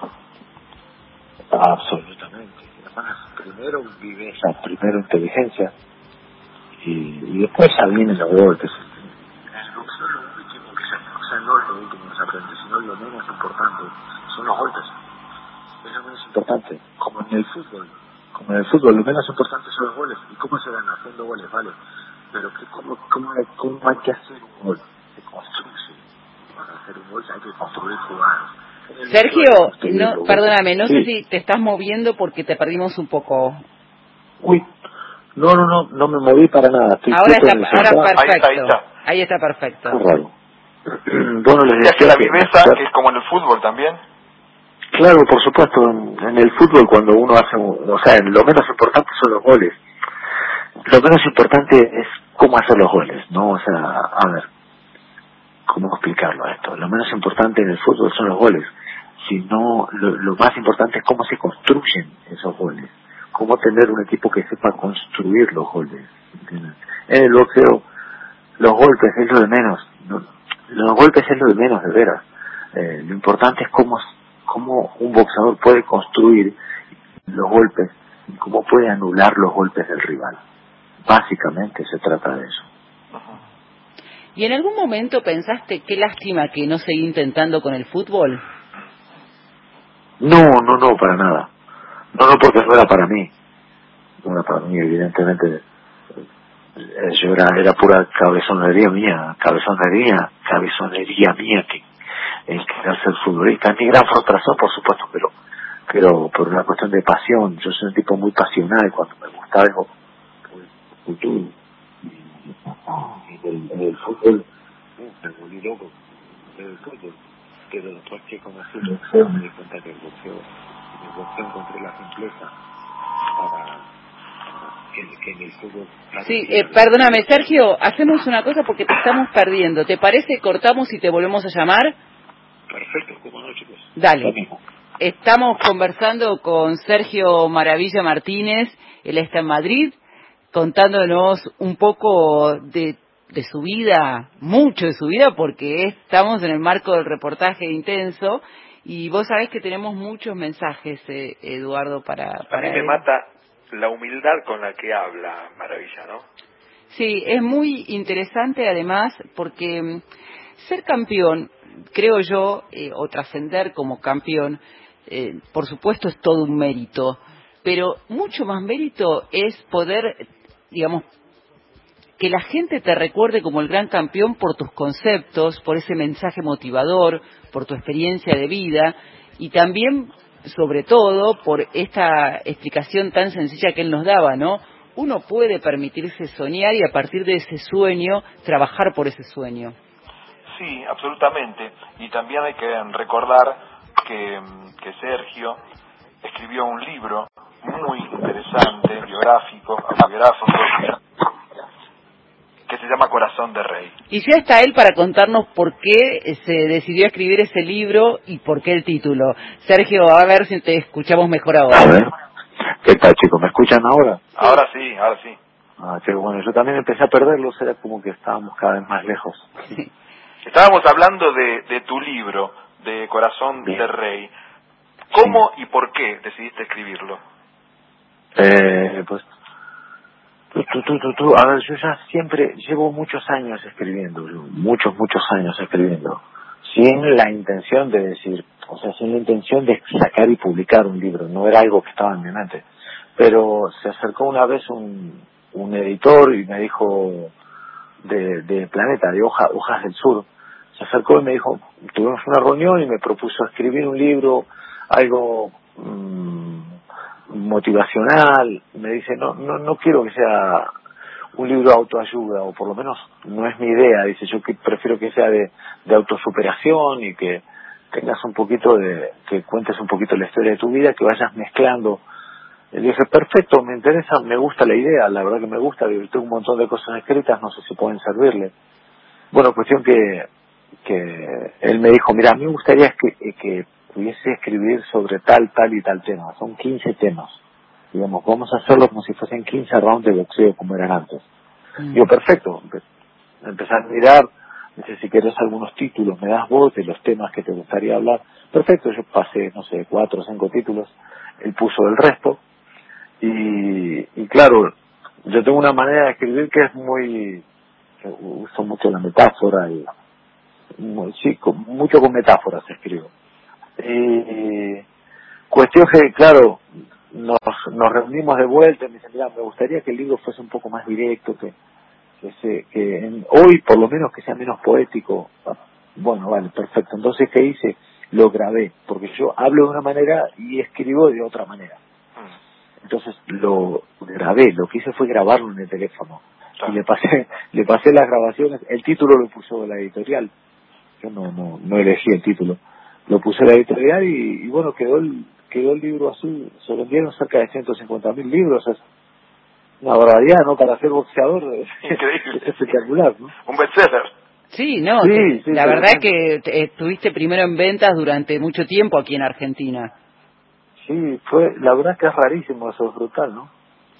[SPEAKER 2] Absolutamente. Además, primero viveza, primero inteligencia, y, y después ya vienen los golpes. El boxeo lo último que se, o sea, no es lo último que se aprende, sino lo menos importante son los golpes. Es lo menos importante, como en el fútbol. Como en el fútbol, lo menos importante son los goles. ¿Y cómo se dan? Haciendo goles, vale. Pero que cómo, cómo, cómo hay que hacer un gol. Se construye. Para hacer un gol hay que construir jugadas.
[SPEAKER 1] Sergio, no, perdóname, no
[SPEAKER 2] sí.
[SPEAKER 1] sé si te estás moviendo porque te perdimos un poco.
[SPEAKER 2] Uy, no, no, no, no me moví para nada. Estoy
[SPEAKER 1] ahora está, ahora perfecto.
[SPEAKER 3] Ahí está, ahí está.
[SPEAKER 1] Ahí está perfecto.
[SPEAKER 2] Qué raro. Bueno, les
[SPEAKER 3] decía
[SPEAKER 2] decía
[SPEAKER 3] que la
[SPEAKER 2] que,
[SPEAKER 3] viveza,
[SPEAKER 2] que,
[SPEAKER 3] que es como en el fútbol también.
[SPEAKER 2] Claro, por supuesto, en, en el fútbol cuando uno hace, un, o sea, lo menos importante son los goles. Lo menos importante es cómo hacer los goles, ¿no? O sea, a ver, ¿cómo explicarlo a esto? Lo menos importante en el fútbol son los goles. Sino, lo, lo más importante es cómo se construyen esos goles. Cómo tener un equipo que sepa construir los goles. ¿Entiendes? En el boxeo, los golpes es lo de menos. ¿No? Los golpes es lo de menos, de veras. Eh, lo importante es cómo, cómo un boxeador puede construir los golpes y cómo puede anular los golpes del rival. Básicamente se trata de eso.
[SPEAKER 1] ¿Y en algún momento pensaste, qué lástima que no seguí intentando con el fútbol?
[SPEAKER 2] No, no, no, para nada. No, no, porque no era para mí. No era para mí, evidentemente. Eh, Yo era, era pura cabezonería mía, cabezonería, cabezonería mía que el querer ser futbolista. Mi gran frustración, por supuesto, pero pero por una cuestión de pasión. Yo soy un tipo muy pasional. Cuando me gusta algo, pues, futuro. Y en el, el fútbol, me volví loco del fútbol. Pero después que conocí el boxeo, me di cuenta que el boxeo, en el boxeo encontré la simpleza para, para que, que en el fútbol...
[SPEAKER 1] Sí, eh, perdóname, Sergio, hacemos una cosa porque te estamos perdiendo. ¿Te parece? Cortamos y te volvemos a llamar.
[SPEAKER 2] Perfecto, como no, chicos.
[SPEAKER 1] Dale. Estamos conversando con Sergio Maravilla Martínez, él está en Madrid, contándonos un poco de, de su vida, mucho de su vida, porque estamos en el marco del reportaje Intenso, y vos sabés que tenemos muchos mensajes, eh, Eduardo, para, para
[SPEAKER 3] A mí me
[SPEAKER 1] él.
[SPEAKER 3] mata la humildad con la que habla Maravilla, ¿no?
[SPEAKER 1] Sí, es muy interesante además, porque mm, ser campeón, creo yo, eh, o trascender como campeón, eh, por supuesto es todo un mérito, pero mucho más mérito es poder, digamos, que la gente te recuerde como el gran campeón por tus conceptos, por ese mensaje motivador, por tu experiencia de vida y también, sobre todo, por esta explicación tan sencilla que él nos daba, ¿no? Uno puede permitirse soñar y a partir de ese sueño trabajar por ese sueño.
[SPEAKER 3] Sí, absolutamente. Y también hay que recordar que, que Sergio escribió un libro muy interesante, biográfico, autobiográfico, que se llama Corazón de Rey.
[SPEAKER 1] Y ya está él para contarnos por qué se decidió escribir ese libro y por qué el título. Sergio, a ver si te escuchamos mejor ahora.
[SPEAKER 2] A ver. ¿Qué tal, chicos? ¿Me escuchan ahora?
[SPEAKER 3] Sí. Ahora sí, ahora sí.
[SPEAKER 2] Ah, che, bueno, yo también empecé a perderlos, era como que estábamos cada vez más lejos.
[SPEAKER 1] Sí.
[SPEAKER 3] Estábamos hablando de, de tu libro, de Corazón
[SPEAKER 2] Bien.
[SPEAKER 3] de Rey. ¿Cómo
[SPEAKER 2] Sí.
[SPEAKER 3] y por qué decidiste escribirlo?
[SPEAKER 2] Eh, pues, tú, tú, tú, tú, tú, a ver, yo ya siempre llevo muchos años escribiendo, yo, muchos, muchos años escribiendo, sin la intención de decir, o sea, sin la intención de sacar y publicar un libro, no era algo que estaba en mi mente. Pero se acercó una vez un, un editor y me dijo, de, de Planeta, de Hoja, Hojas del Sur, se acercó y me dijo, tuvimos una reunión y me propuso escribir un libro, algo mmm, motivacional. Me dice, no, no, no quiero que sea un libro de autoayuda, o por lo menos no es mi idea. Dice, yo que prefiero que sea de, de autosuperación y que tengas un poquito de, que cuentes un poquito la historia de tu vida, que vayas mezclando. Le dije, perfecto, me interesa, me gusta la idea, la verdad que me gusta, tengo un montón de cosas escritas, no sé si pueden servirle. Bueno, cuestión que, que él me dijo, mira, a mí me gustaría que, que pudiese escribir sobre tal, tal y tal tema. Son quince temas. Digamos, vamos a hacerlo como si fuesen quince rounds de boxeo como eran antes. Mm. Digo, perfecto. Empecé a mirar, dice, si querés algunos títulos, me das vos de los temas que te gustaría hablar. Perfecto, yo pasé, no sé, cuatro o cinco títulos, él puso el resto. Y, y claro, yo tengo una manera de escribir que es muy, uso mucho la metáfora y muy, sí, con, mucho con metáforas escribo. Y cuestión que, claro, nos, nos reunimos de vuelta y me dicen, mira, me gustaría que el libro fuese un poco más directo, que, que, se, que en, hoy por lo menos que sea menos poético. Bueno, vale, perfecto. Entonces, ¿qué hice? Lo grabé, porque yo hablo de una manera y escribo de otra manera. Entonces lo grabé, lo que hice fue grabarlo en el teléfono y le pasé le pasé las grabaciones. El título lo puso la editorial, yo no no no elegí el título, lo puse la editorial y, y bueno, quedó el quedó el libro así. Se vendieron cerca de ciento cincuenta mil libros, es una barbaridad, ¿no? Para ser boxeador es, es espectacular, ¿no?
[SPEAKER 3] Un bestseller.
[SPEAKER 1] Sí, no,
[SPEAKER 2] sí,
[SPEAKER 1] te,
[SPEAKER 2] sí,
[SPEAKER 1] la
[SPEAKER 2] sí,
[SPEAKER 1] verdad
[SPEAKER 2] sí.
[SPEAKER 1] que te, estuviste primero en ventas durante mucho tiempo aquí en Argentina.
[SPEAKER 2] Sí, fue, la verdad que es rarísimo, eso es brutal, ¿no?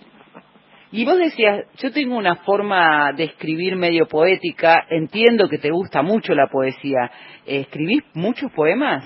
[SPEAKER 1] Y vos decías, yo tengo una forma de escribir medio poética, entiendo que te gusta mucho la poesía. ¿Escribís muchos poemas?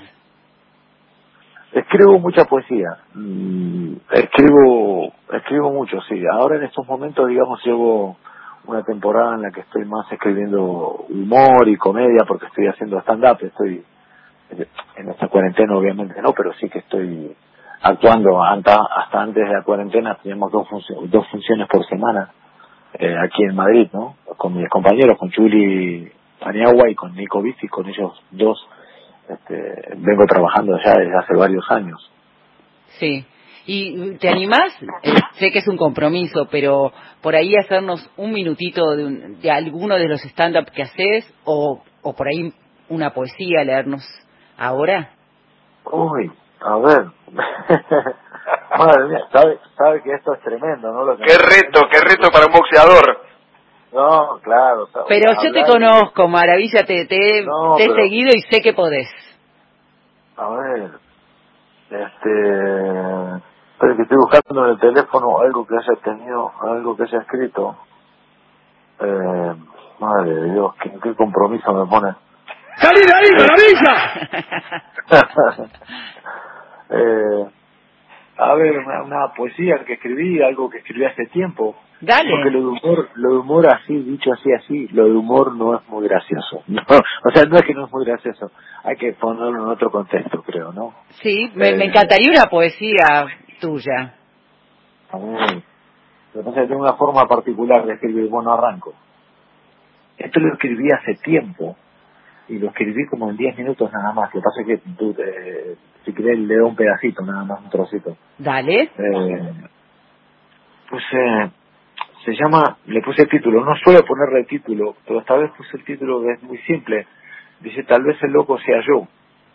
[SPEAKER 2] Escribo mucha poesía, mm, escribo escribo mucho, sí. Ahora en estos momentos, digamos, llevo una temporada en la que estoy más escribiendo humor y comedia, porque estoy haciendo stand-up, estoy en esta cuarentena obviamente no, pero sí que estoy actuando. Hasta, hasta antes de la cuarentena teníamos dos, func- dos funciones por semana eh, aquí en Madrid, ¿no? Con mis compañeros, con Chuli Paniagua y con Nico Bici, con ellos dos este, vengo trabajando ya desde hace varios años.
[SPEAKER 1] Sí. ¿Y te animás? Eh, sé que es un compromiso, pero por ahí hacernos un minutito de, un, de alguno de los stand-up que haces, o, o por ahí una poesía, leernos ahora.
[SPEAKER 2] Uy, a ver. Madre mía, sabe, sabe que esto es tremendo, ¿no? Lo que
[SPEAKER 3] qué reto, qué reto para un boxeador.
[SPEAKER 2] No, claro. Sabe,
[SPEAKER 1] pero yo te conozco, Maravilla, te, te,
[SPEAKER 2] no,
[SPEAKER 1] te he
[SPEAKER 2] pero...
[SPEAKER 1] seguido y sé que podés.
[SPEAKER 2] A ver, este... Pero que estoy buscando en el teléfono algo que haya tenido, algo que haya escrito. Eh, madre de Dios, ¿qué, qué compromiso me pone?
[SPEAKER 5] ¡Salí de ahí, Maravilla!
[SPEAKER 2] eh, a ver, una, una poesía que escribí, algo que escribí hace tiempo.
[SPEAKER 1] Dale.
[SPEAKER 2] Porque lo de humor, lo de humor así, dicho así, así, lo de humor no es muy gracioso. No, o sea, no es que no es muy gracioso, hay que ponerlo en otro contexto, creo, ¿no?
[SPEAKER 1] Sí, me,
[SPEAKER 2] eh,
[SPEAKER 1] me encantaría una poesía tuya.
[SPEAKER 2] A mí, lo que pasa es que tengo una forma particular de escribir, bueno, arranco. Esto lo escribí hace tiempo, y lo escribí como en diez minutos nada más. Lo que pasa es que tú, eh, si querés, le doy un pedacito, nada más, un trocito.
[SPEAKER 1] Dale.
[SPEAKER 2] Eh, pues eh, se llama, le puse el título, no suelo ponerle título, pero esta vez puse el título que es muy simple. Dice, tal vez el loco sea yo.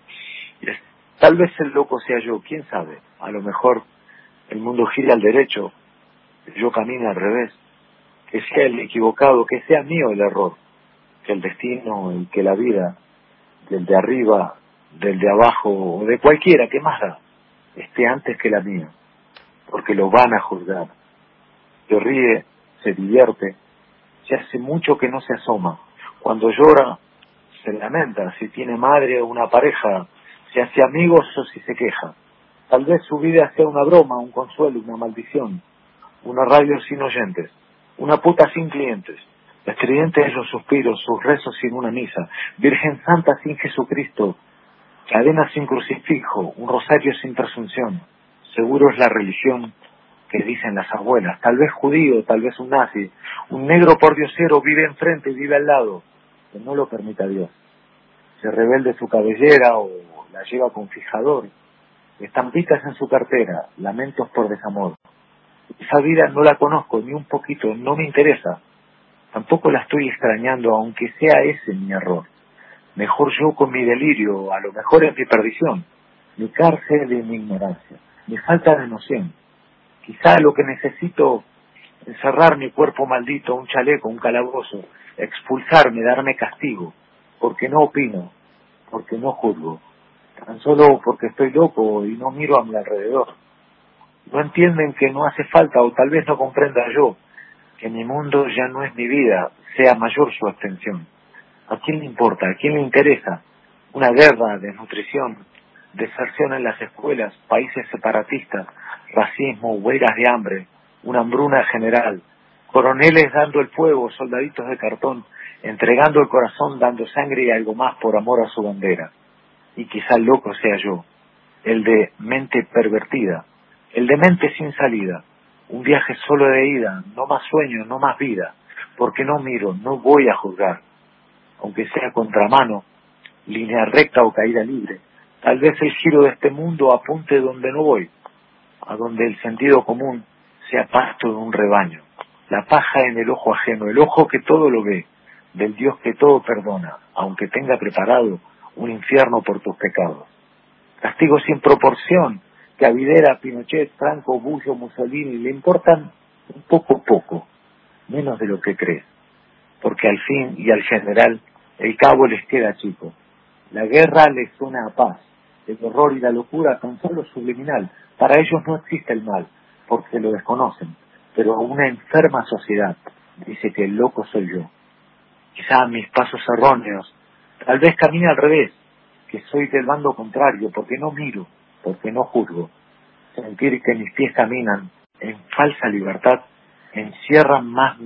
[SPEAKER 2] Y es, tal vez el loco sea yo, quién sabe. A lo mejor el mundo gira al derecho, yo camino al revés. Que sea el equivocado, que sea mío el error. Que el destino y que la vida, del de arriba, del de abajo, o de cualquiera, que más da, esté antes que la mía. Porque lo van a juzgar. Se ríe, se divierte, se hace mucho que no se asoma. Cuando llora, se lamenta, si tiene madre o una pareja, se hace amigos o si se queja. Tal vez su vida sea una broma, un consuelo, una maldición, una radio sin oyentes, una puta sin clientes, estridentes en los suspiros, sus rezos sin una misa, Virgen Santa sin Jesucristo, cadena sin crucifijo, un rosario sin presunción. Seguro es la religión que dicen las abuelas, tal vez judío, tal vez un nazi, un negro pordiosero vive enfrente y vive al lado, que no lo permita Dios. Se rebelde su cabellera o la lleva con fijador, estampitas en su cartera, lamentos por desamor. Esa vida no la conozco ni un poquito, no me interesa. Tampoco la estoy extrañando, aunque sea ese mi error. Mejor yo con mi delirio, a lo mejor es mi perdición, mi cárcel y mi ignorancia, mi falta de noción. Quizá lo que necesito es encerrar mi cuerpo maldito, un chaleco, un calabozo, expulsarme, darme castigo, porque no opino, porque no juzgo, tan solo porque estoy loco y no miro a mi alrededor. No entienden que no hace falta, o tal vez no comprenda yo, que mi mundo ya no es mi vida, sea mayor su extensión. ¿A quién le importa? ¿A quién le interesa? Una guerra, desnutrición, deserción en las escuelas, países separatistas, racismo, huelgas de hambre, una hambruna general, coroneles dando el fuego, soldaditos de cartón, entregando el corazón, dando sangre y algo más por amor a su bandera. Y quizá el loco sea yo, el de mente pervertida, el de mente sin salida, un viaje solo de ida, no más sueño, no más vida, porque no miro, no voy a juzgar, aunque sea contramano, línea recta o caída libre. Tal vez el giro de este mundo apunte donde no voy, a donde el sentido común sea pasto de un rebaño, la paja en el ojo ajeno, el ojo que todo lo ve, del Dios que todo perdona, aunque tenga preparado un infierno por tus pecados. Castigo sin proporción, que a Videla, Pinochet, Franco, Bush o Mussolini le importan un poco poco, menos de lo que crees, porque al fin y al general el cabo les queda chico. La guerra les suena a paz, el horror y la locura tan solo subliminal. Para ellos no existe el mal, porque lo desconocen, pero una enferma sociedad dice que el loco soy yo. Quizá mis pasos erróneos, tal vez camine al revés, que soy del bando contrario, porque no miro, porque no juzgo. Sentir que mis pies caminan en falsa libertad encierran más mi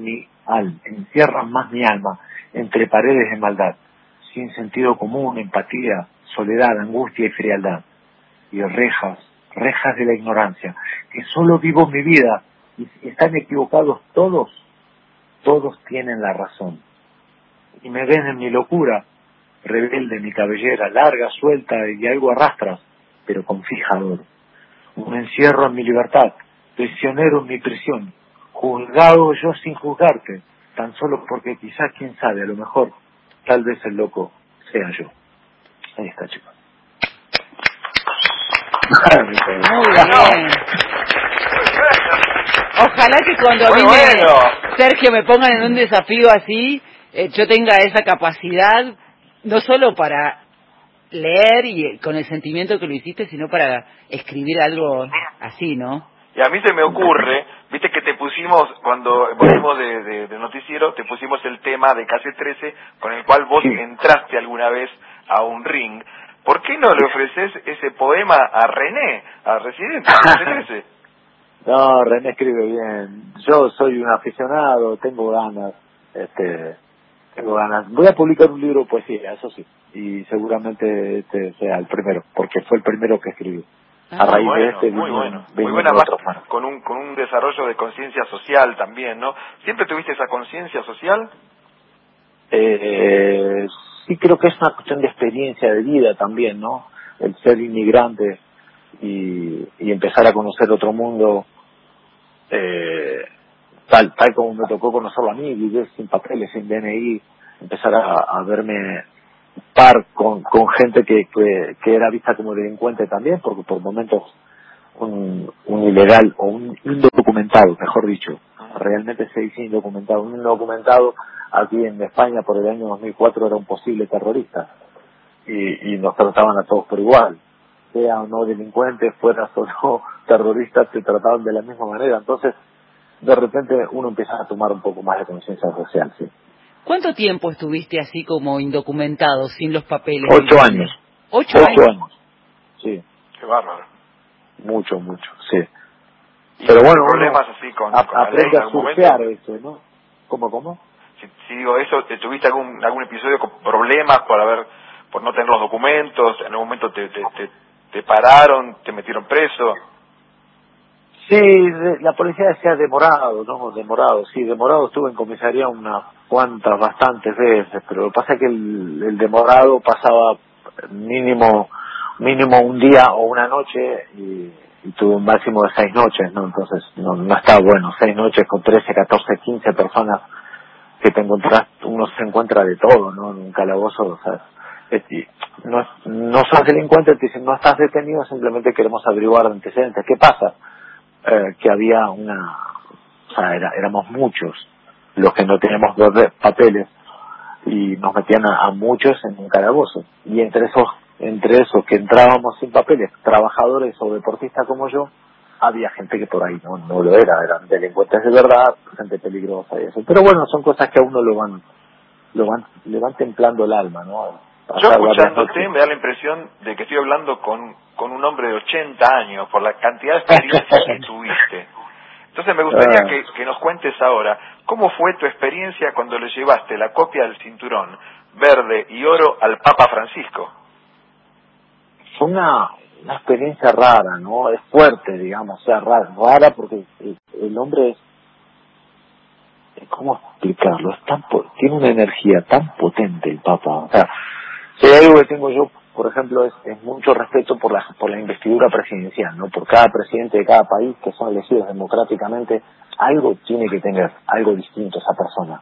[SPEAKER 2] al, encierran más mi alma entre paredes de maldad, sin sentido común, empatía, soledad, angustia y frialdad. Y rejas, rejas de la ignorancia, que solo vivo mi vida, y si están equivocados todos, todos tienen la razón. Y me ven en mi locura, rebelde mi cabellera, larga, suelta y algo arrastras, pero con fijador. Un encierro en mi libertad, prisionero en mi prisión, juzgado yo sin juzgarte, tan solo porque quizás, quién sabe, a lo mejor, tal vez el loco sea yo. Ahí está, chicos.
[SPEAKER 1] Muy bien. Ojalá que cuando a mí
[SPEAKER 3] Muy
[SPEAKER 1] me,
[SPEAKER 3] bueno.
[SPEAKER 1] Sergio, me pongan en un desafío así, eh, yo tenga esa capacidad, no solo para leer y eh, con el sentimiento que lo hiciste, sino para escribir algo así, ¿no?
[SPEAKER 3] Y a mí se me ocurre, viste que te pusimos, cuando volvimos de, de, de noticiero, te pusimos el tema de Calle trece, con el cual vos
[SPEAKER 2] Sí.
[SPEAKER 3] entraste alguna vez a un ring. ¿Por qué no le ofreces ese poema a René, a Residente de Calle trece?
[SPEAKER 2] No, René escribe bien. Yo soy un aficionado, tengo ganas, este, tengo ganas. Voy a publicar un libro de poesía, eso sí, y seguramente este sea el primero, porque fue el primero que escribí. A raíz
[SPEAKER 3] Muy bueno,
[SPEAKER 2] de este
[SPEAKER 3] muy
[SPEAKER 2] vino,
[SPEAKER 3] bueno,
[SPEAKER 2] vino
[SPEAKER 3] muy buena
[SPEAKER 2] otros
[SPEAKER 3] más,
[SPEAKER 2] más.
[SPEAKER 3] con un con un desarrollo de conciencia social también, ¿no? ¿Siempre tuviste esa conciencia social?
[SPEAKER 2] Eh, sí, creo que es una cuestión de experiencia de vida también, ¿no? El ser inmigrante y, y empezar a conocer otro mundo, eh, tal tal como me tocó conocerlo a mí, vivir sin papeles, sin D N I, empezar a, a verme par con, con gente que, que, que era vista como delincuente también, porque por momentos un, un ilegal o un indocumentado, mejor dicho, realmente se dice indocumentado, un indocumentado aquí en España por el año dos mil cuatro era un posible terrorista y, y nos trataban a todos por igual, sea o no delincuentes, fueras o no terroristas, te trataban de la misma manera. Entonces de repente uno empieza a tomar un poco más de conciencia social. Sí.
[SPEAKER 1] ¿Cuánto tiempo estuviste así como indocumentado, sin los papeles?
[SPEAKER 2] Ocho años.
[SPEAKER 1] ¿Ocho,
[SPEAKER 2] Ocho
[SPEAKER 1] años?
[SPEAKER 2] años. Sí.
[SPEAKER 3] Qué bárbaro.
[SPEAKER 2] Mucho, mucho, sí.
[SPEAKER 3] ¿Y
[SPEAKER 2] Pero bueno,
[SPEAKER 3] problemas
[SPEAKER 2] uno
[SPEAKER 3] así con,
[SPEAKER 2] a-
[SPEAKER 3] con la ley
[SPEAKER 2] aprende
[SPEAKER 3] en
[SPEAKER 2] a
[SPEAKER 3] algún
[SPEAKER 2] surfear
[SPEAKER 3] momento?
[SPEAKER 2] eso, ¿no? ¿Cómo, cómo?
[SPEAKER 3] Si, si digo eso, ¿te- ¿tuviste algún algún episodio con problemas por haber por no tener los documentos? ¿En algún momento te te, te, te pararon, te metieron preso?
[SPEAKER 2] Sí, de- la policía decía demorado, ¿no? Demorado, sí, demorado. Estuve en comisaría unas cuantas, bastantes veces, pero lo que pasa es que el, el demorado pasaba mínimo mínimo un día o una noche y, y tuve un máximo de seis noches, ¿no? Entonces no, no está bueno, seis noches con trece, catorce, quince personas que te encontrás, uno se encuentra de todo, ¿no? En un calabozo, o sea, es- y no, es- no sos delincuente, te dicen no estás detenido, simplemente queremos averiguar antecedentes. ¿Qué pasa? Eh, que había una, o sea, era, éramos muchos los que no teníamos dos de- papeles y nos metían a, a muchos en un calabozo, y entre esos entre esos que entrábamos sin papeles, trabajadores o deportistas como yo, había gente que por ahí no no lo era, eran delincuentes de verdad, gente peligrosa y eso. Pero bueno, son cosas que a uno lo van lo van le van templando el alma, ¿no?
[SPEAKER 3] Yo
[SPEAKER 2] Pasar varias
[SPEAKER 3] escuchándote
[SPEAKER 2] noches.
[SPEAKER 3] me da la impresión de que estoy hablando con, con un hombre de ochenta años por la cantidad de experiencia que tuviste. Entonces me gustaría
[SPEAKER 2] Ah.
[SPEAKER 3] que, que nos cuentes ahora cómo fue tu experiencia cuando le llevaste la copia del cinturón verde y oro al Papa Francisco.
[SPEAKER 2] Fue una, una experiencia rara, ¿no? Es fuerte, digamos, o sea, rara, rara porque el, el hombre es, es, ¿cómo explicarlo? Es tan, po- tiene una energía tan potente el Papa. O sea, si hay algo que tengo yo, por ejemplo, es, es mucho respeto por la, por la investidura presidencial, ¿no? Por cada presidente de cada país que son elegidos democráticamente, algo tiene que tener, algo distinto esa persona.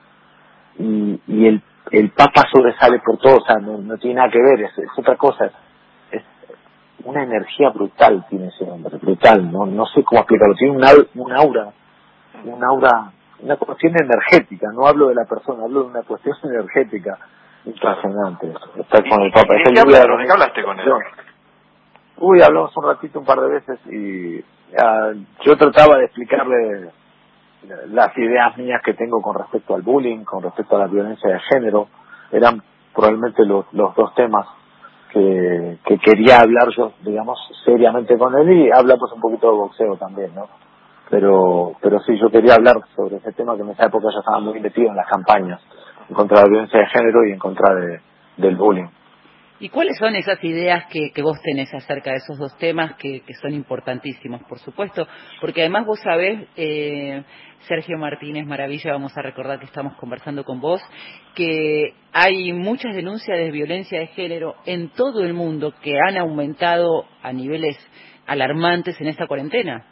[SPEAKER 2] Y, y el, el Papa sobresale por todo, o sea, no, no tiene nada que ver, es, es otra cosa. Es una energía brutal tiene ese hombre, brutal, no no sé cómo explicarlo, tiene un, au- un aura, un aura, una cuestión energética, no hablo de la persona, hablo de una cuestión energética impresionante. Estar con el Papa.
[SPEAKER 3] ¿Y de
[SPEAKER 2] Ese
[SPEAKER 3] qué
[SPEAKER 2] día
[SPEAKER 3] hablaron? ¿De qué hablaste con él?
[SPEAKER 2] Uy, hablamos un ratito, un par de veces, y ah, yo trataba de explicarle las ideas mías que tengo con respecto al bullying, con respecto a la violencia de género. Eran probablemente los, los dos temas que, que quería hablar yo, digamos, seriamente con él, y hablamos un poquito de boxeo también, ¿no? pero pero sí, yo quería hablar sobre ese tema, que en esa época yo estaba muy metido en las campañas en contra de la violencia de género y en contra de, del bullying.
[SPEAKER 1] ¿Y cuáles son esas ideas que, que vos tenés acerca de esos dos temas que, que son importantísimos, por supuesto? Porque además vos sabés, eh, Sergio Martínez Maravilla, vamos a recordar que estamos conversando con vos, que hay muchas denuncias de violencia de género en todo el mundo que han aumentado a niveles alarmantes en esta cuarentena.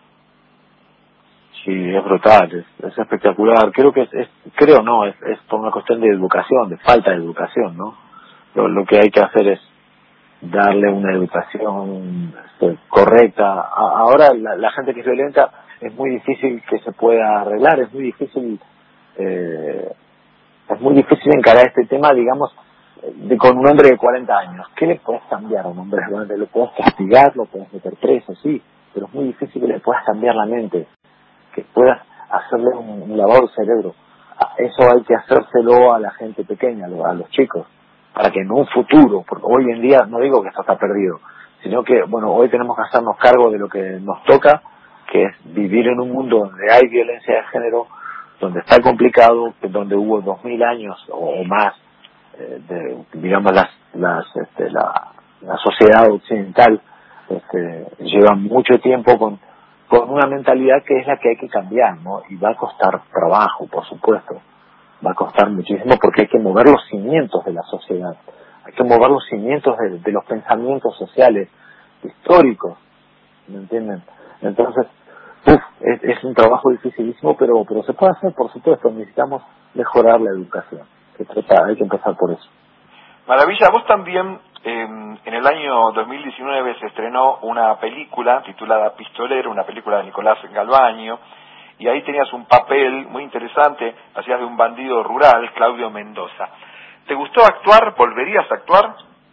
[SPEAKER 2] Sí, es brutal, es, es espectacular. Creo que es, es creo no, es, es por una cuestión de educación, de falta de educación, ¿no? Lo, lo que hay que hacer es darle una educación este, correcta. A, ahora la, la gente que es violenta es muy difícil que se pueda arreglar, es muy difícil eh, es muy difícil encarar este tema, digamos, de con un hombre de cuarenta años. ¿Qué le puedes cambiar a un hombre de cuarenta? Lo puedes castigar, lo puedes meter preso, sí, pero es muy difícil que le puedas cambiar la mente, que puedas hacerle un, un lavado de cerebro. Eso hay que hacérselo a la gente pequeña, a los chicos, para que en un futuro, porque hoy en día no digo que esto está perdido, sino que, bueno, hoy tenemos que hacernos cargo de lo que nos toca, que es vivir en un mundo donde hay violencia de género, donde está complicado, donde hubo dos mil años o más, eh, de, digamos, las, las, este, la, la sociedad occidental este, lleva mucho tiempo con, con una mentalidad que es la que hay que cambiar, ¿no? Y va a costar trabajo, por supuesto. Va a costar muchísimo porque hay que mover los cimientos de la sociedad, hay que mover los cimientos de, de los pensamientos sociales, históricos, ¿me entienden? Entonces, uf, es, es un trabajo dificilísimo, pero pero se puede hacer, por supuesto. Necesitamos mejorar la educación, se trata, hay que empezar por eso.
[SPEAKER 3] Maravilla, vos también eh, en el año dos mil diecinueve se estrenó una película titulada Pistolero, una película de Nicolás Galvaño, y ahí tenías un papel muy interesante, hacías de un bandido rural, Claudio Mendoza. ¿Te gustó actuar? ¿Volverías a actuar?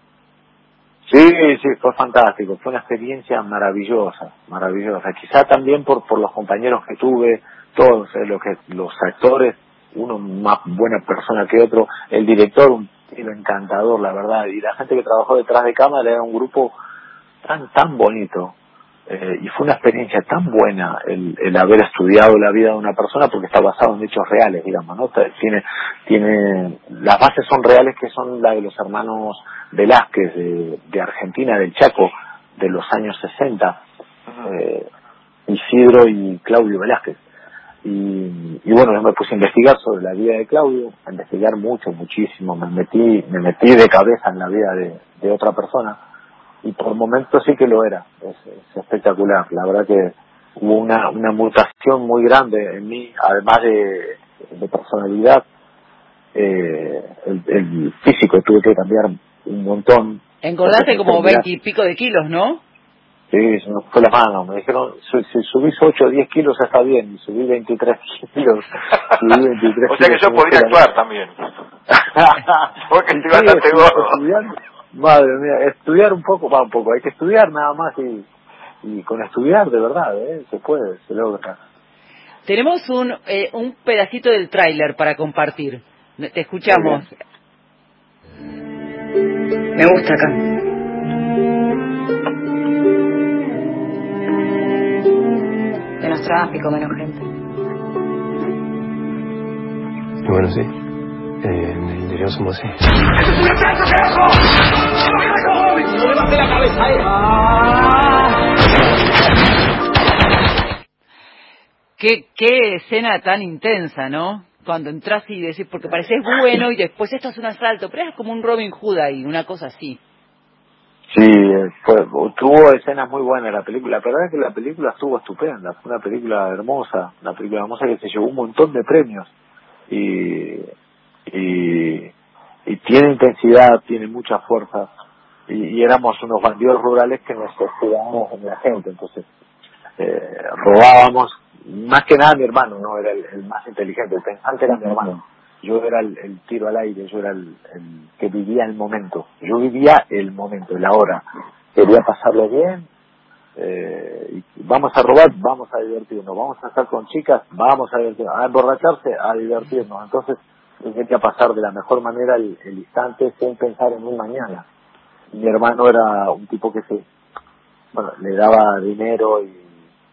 [SPEAKER 2] Sí, sí, fue fantástico, fue una experiencia maravillosa, maravillosa. Quizá también por por los compañeros que tuve, todos eh, los que los actores, uno más buena persona que otro, el director un tío encantador, la verdad, y la gente que trabajó detrás de cámara era un grupo tan tan bonito. Eh, y fue una experiencia tan buena el, el haber estudiado la vida de una persona, porque está basado en hechos reales, digamos, ¿no? Tiene, tiene, las bases son reales, que son la de los hermanos Velázquez de, de Argentina, del Chaco, de los años sesenta, eh, Isidro y Claudio Velázquez. Y, y bueno, yo me puse a investigar sobre la vida de Claudio, a investigar mucho, muchísimo, me metí, me metí de cabeza en la vida de, de otra persona. Y por momentos sí que lo era, es, es espectacular, la verdad que hubo una, una mutación muy grande en mí, además de, de personalidad, eh, el, el físico tuve que cambiar un montón.
[SPEAKER 1] Engordaste como veinte y pico de kilos, ¿no?
[SPEAKER 2] Sí, se me fue la mano, me dijeron, si, si subís ocho o diez kilos está bien, y subí veintitrés kilos, subí veintitrés
[SPEAKER 3] o sea que yo podría actuar también, porque estoy
[SPEAKER 2] sí,
[SPEAKER 3] bastante gordo.
[SPEAKER 2] Madre mía, estudiar un poco, va un poco, hay que estudiar nada más y, y con estudiar de verdad, ¿eh? Se puede, se logra.
[SPEAKER 1] Tenemos un eh, un pedacito del tráiler para compartir, te escuchamos.
[SPEAKER 10] Me gusta acá. Menos tráfico, menos gente.
[SPEAKER 11] Y bueno, sí. Eh, en el interior somos así.
[SPEAKER 5] ¡No levante la cabeza, eh!
[SPEAKER 1] Qué, qué escena tan intensa, ¿no? Cuando entras y decís, porque pareces bueno y después esto es un asalto, pero es como un Robin Hood ahí, una cosa así.
[SPEAKER 2] Sí, fue, tuvo escenas muy buenas la película. La verdad es que la película estuvo estupenda, fue una película hermosa, una película hermosa que se llevó un montón de premios. Y, y, y tiene intensidad, tiene mucha fuerza. Y, y éramos unos bandidos rurales que nos cuidábamos en la gente, entonces eh, robábamos. Más que nada mi hermano, no era el, el más inteligente, el pensante era mi hermano. Yo era el, el tiro al aire, yo era el, el que vivía el momento. Yo vivía el momento, la hora. Quería pasarlo bien, eh, y vamos a robar, vamos a divertirnos, vamos a estar con chicas, vamos a divertirnos, a emborracharse, a divertirnos. Entonces yo quería pasar de la mejor manera el, el instante sin pensar en un mañana. Mi hermano era un tipo que se, bueno, le daba dinero y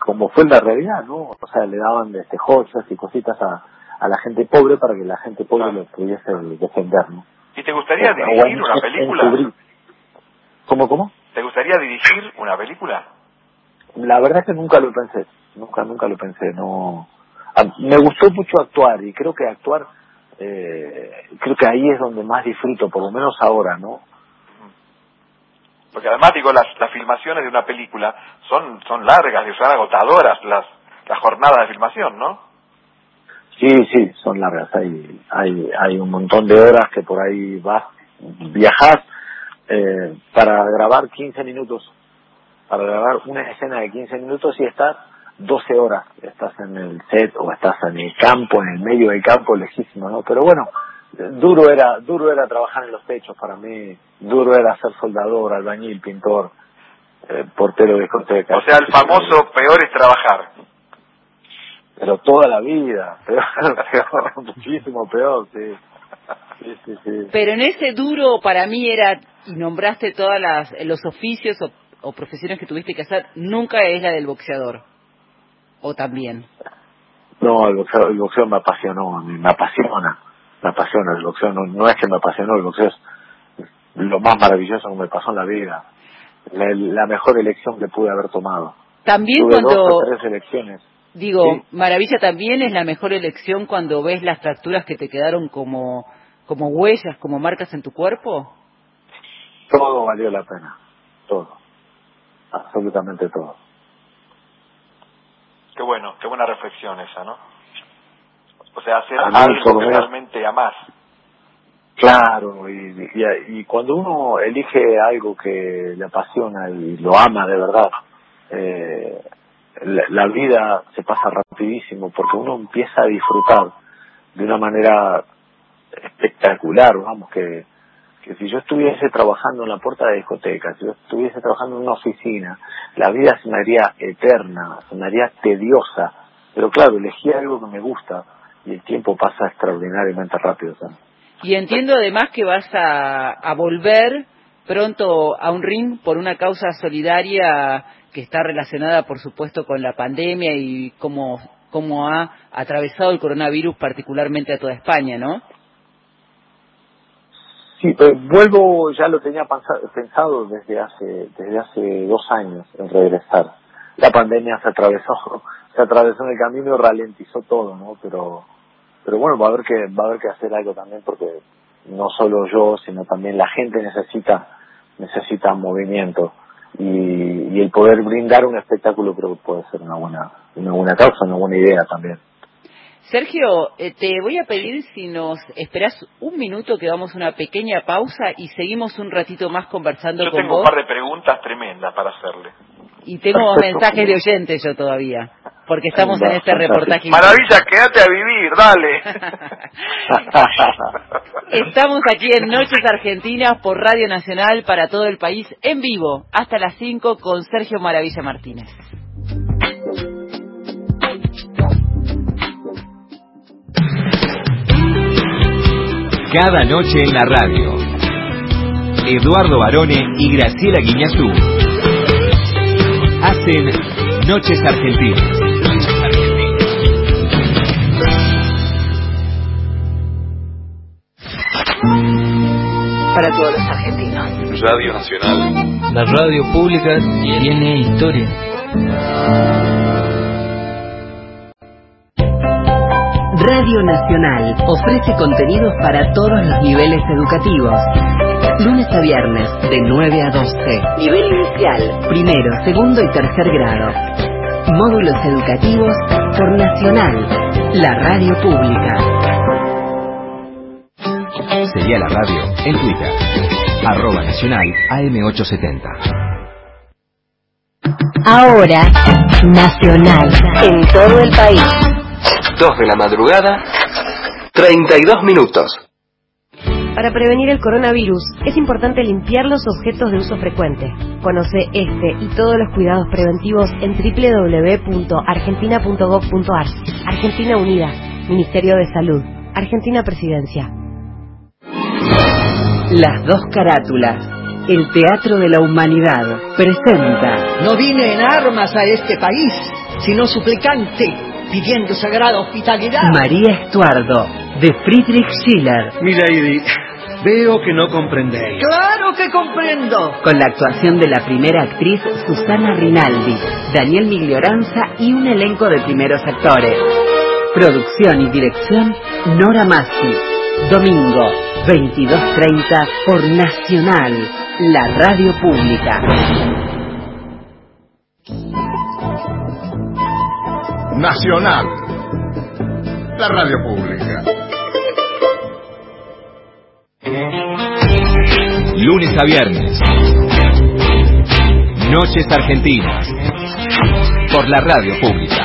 [SPEAKER 2] como fue la realidad, ¿no? O sea, le daban este, joyas y cositas a, a la gente pobre para que la gente pobre lo pudiese defender, ¿no?
[SPEAKER 3] ¿Y te gustaría
[SPEAKER 2] Eh,
[SPEAKER 3] dirigir
[SPEAKER 2] bueno,
[SPEAKER 3] una película?
[SPEAKER 2] encubrir. ¿Cómo, cómo?
[SPEAKER 3] ¿Te gustaría dirigir una película?
[SPEAKER 2] La verdad es que nunca lo pensé, nunca, nunca lo pensé, no. A, me gustó mucho actuar y creo que actuar, eh, creo que ahí es donde más disfruto, por lo menos ahora, ¿no?
[SPEAKER 3] Porque además, digo, las, las filmaciones de una película son son largas y son agotadoras las, las jornadas de filmación, ¿no?
[SPEAKER 2] Sí, sí, son largas, hay, hay, hay un montón de horas que por ahí vas, viajás eh, para grabar quince minutos, para grabar una escena de quince minutos y estás doce horas, estás en el set o estás en el campo, en el medio del campo, lejísimo, ¿no? Pero bueno, duro era, duro era trabajar en los techos para mí, duro era ser soldador, albañil, pintor, eh, portero de discoteca.
[SPEAKER 3] O sea, el famoso peor es trabajar.
[SPEAKER 2] Pero toda la vida, peor, peor, muchísimo peor, sí. Sí, sí, sí.
[SPEAKER 1] Pero en ese duro para mí era, y nombraste todas las los oficios o, o profesiones que tuviste que hacer, nunca es la del boxeador. ¿O también?
[SPEAKER 2] No, el boxeo, el boxeo me apasionó, me apasiona, me apasiona el boxeo, no, no es que me apasionó, el boxeo es lo más maravilloso que me pasó en la vida, la, la mejor elección que pude haber tomado.
[SPEAKER 1] También
[SPEAKER 2] Tuve
[SPEAKER 1] cuando...
[SPEAKER 2] dos o tres elecciones.
[SPEAKER 1] Digo,
[SPEAKER 2] ¿sí?
[SPEAKER 1] Maravilla también es la mejor elección cuando ves las fracturas que te quedaron como, como huellas, como marcas en tu cuerpo.
[SPEAKER 2] Todo valió la pena, todo, absolutamente todo.
[SPEAKER 3] Qué bueno, qué buena reflexión esa, ¿no? O sea, hacer
[SPEAKER 2] A mí,
[SPEAKER 3] algo que
[SPEAKER 2] menos,
[SPEAKER 3] realmente amás.
[SPEAKER 2] Claro, y, y, y cuando uno elige algo que le apasiona y lo ama de verdad, eh, la, la vida se pasa rapidísimo porque uno empieza a disfrutar de una manera espectacular, vamos, que, que si yo estuviese trabajando en la puerta de discoteca, si yo estuviese trabajando en una oficina, la vida se me haría eterna, se me haría tediosa, pero claro, elegí algo que me gusta y el tiempo pasa extraordinariamente rápido, ¿sabes?
[SPEAKER 1] Y entiendo además que vas a, a volver pronto a un ring por una causa solidaria que está relacionada, por supuesto, con la pandemia y cómo, cómo ha atravesado el coronavirus particularmente a toda España, ¿no?
[SPEAKER 2] Sí, pero vuelvo, ya lo tenía pensado desde hace desde hace dos años en regresar. La pandemia se atravesó, se atravesó en el camino y ralentizó todo, ¿no? Pero pero bueno, va a haber que va a haber que hacer algo también porque no solo yo, sino también la gente necesita necesita movimiento y, y el poder brindar un espectáculo creo que puede ser una buena una buena causa, una buena idea también.
[SPEAKER 1] Sergio, eh, te voy a pedir si nos esperás un minuto que damos una pequeña pausa y seguimos un ratito más conversando
[SPEAKER 3] yo
[SPEAKER 1] con vos.
[SPEAKER 3] Yo tengo un par de preguntas tremendas para hacerle.
[SPEAKER 1] Y tengo mensajes de oyentes yo todavía, porque estamos en este reportaje.
[SPEAKER 3] Maravilla, quédate a vivir, dale.
[SPEAKER 1] Estamos aquí en Noches Argentinas por Radio Nacional para todo el país, en vivo, hasta las cinco con Sergio Maravilla Martínez.
[SPEAKER 7] Cada noche en la radio, Eduardo Barone y Graciela Guiñazú hacen Noches Argentinas. Noches Argentinas.
[SPEAKER 10] Para todos los argentinos.
[SPEAKER 3] Radio Nacional.
[SPEAKER 12] La radio pública tiene historia.
[SPEAKER 13] Radio Nacional ofrece contenidos para todos los niveles educativos. Lunes a viernes, de nueve a doce. Nivel inicial, primero, segundo y tercer grado. Módulos educativos por Nacional, la radio pública.
[SPEAKER 7] Seguí a la radio en Twitter, arroba Nacional A M ochocientos setenta.
[SPEAKER 13] Ahora, Nacional, en todo el país.
[SPEAKER 11] dos de la madrugada, treinta y dos minutos.
[SPEAKER 14] Para prevenir el coronavirus, es importante limpiar los objetos de uso frecuente. Conoce este y todos los cuidados preventivos en doble u doble u doble u punto argentina punto gob punto ar. Argentina Unida, Ministerio de Salud, Argentina Presidencia.
[SPEAKER 13] Las dos carátulas. El Teatro de la Humanidad presenta.
[SPEAKER 15] No vine en armas a este país, sino suplicante, pidiendo sagrada hospitalidad.
[SPEAKER 13] María Estuardo, de Friedrich Schiller.
[SPEAKER 16] Milady, veo que no comprendéis.
[SPEAKER 15] ¡Claro que comprendo!
[SPEAKER 13] Con la actuación de la primera actriz Susana Rinaldi, Daniel Miglioranza y un elenco de primeros actores. Producción y dirección Nora Massi. Domingo, veintidós treinta por Nacional, la radio pública.
[SPEAKER 17] Nacional, la radio pública.
[SPEAKER 7] Lunes a viernes, Noches Argentinas, por la radio pública.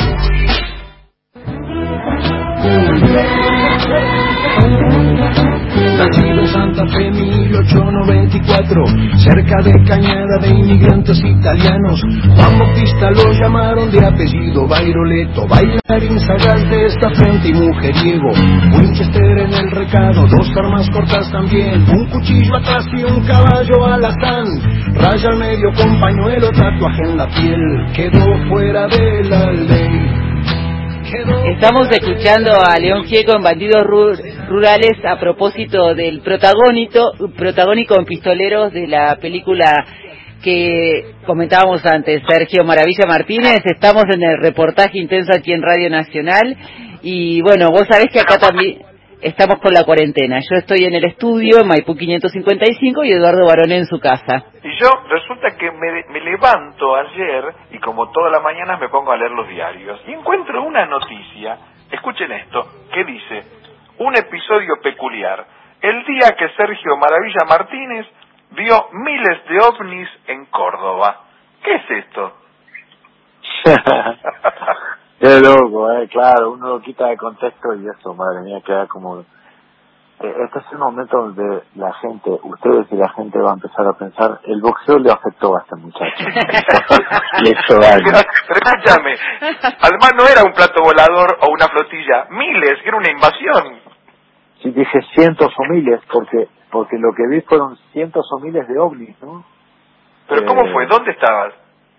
[SPEAKER 18] Nacido en Santa Fe mil ochocientos noventa y cuatro, cerca de Cañada de inmigrantes italianos. Juan Bautista lo llamaron de apellido Bairoleto, bailarín sagaz de esta frente y mujeriego. Winchester en el recado, dos armas cortas también, un cuchillo atrás y un caballo alazán. Raya al medio con pañuelo, tatuaje en la piel, quedó fuera de la ley.
[SPEAKER 1] Estamos escuchando a León Gieco en Bandidos Rurales a propósito del protagónico, protagónico en Pistoleros de la película que comentábamos antes, Sergio Maravilla Martínez. Estamos en el reportaje intenso aquí en Radio Nacional y bueno, vos sabés que acá también estamos con la cuarentena. Yo estoy en el estudio, en Maipú quinientos cincuenta y cinco, y Eduardo Barone en su casa.
[SPEAKER 3] Y yo resulta que me, me levanto ayer y como todas las mañanas me pongo a leer los diarios y encuentro una noticia, escuchen esto, que dice: un episodio peculiar, el día que Sergio Maravilla Martínez vio miles de ovnis en Córdoba. ¿Qué es esto?
[SPEAKER 2] Qué loco, eh, claro, uno lo quita de contexto y eso, madre mía, queda como... Este es un momento donde la gente, ustedes y la gente va a empezar a pensar, el boxeo le afectó a este muchacho. Le hizo daño.
[SPEAKER 3] Pero, pero escúchame, además no era un plato volador o una flotilla, miles, era una invasión.
[SPEAKER 2] Sí, dije cientos o miles, porque porque lo que vi fueron cientos o miles de ovnis, ¿no?
[SPEAKER 3] ¿Pero eh, cómo fue? ¿Dónde estabas?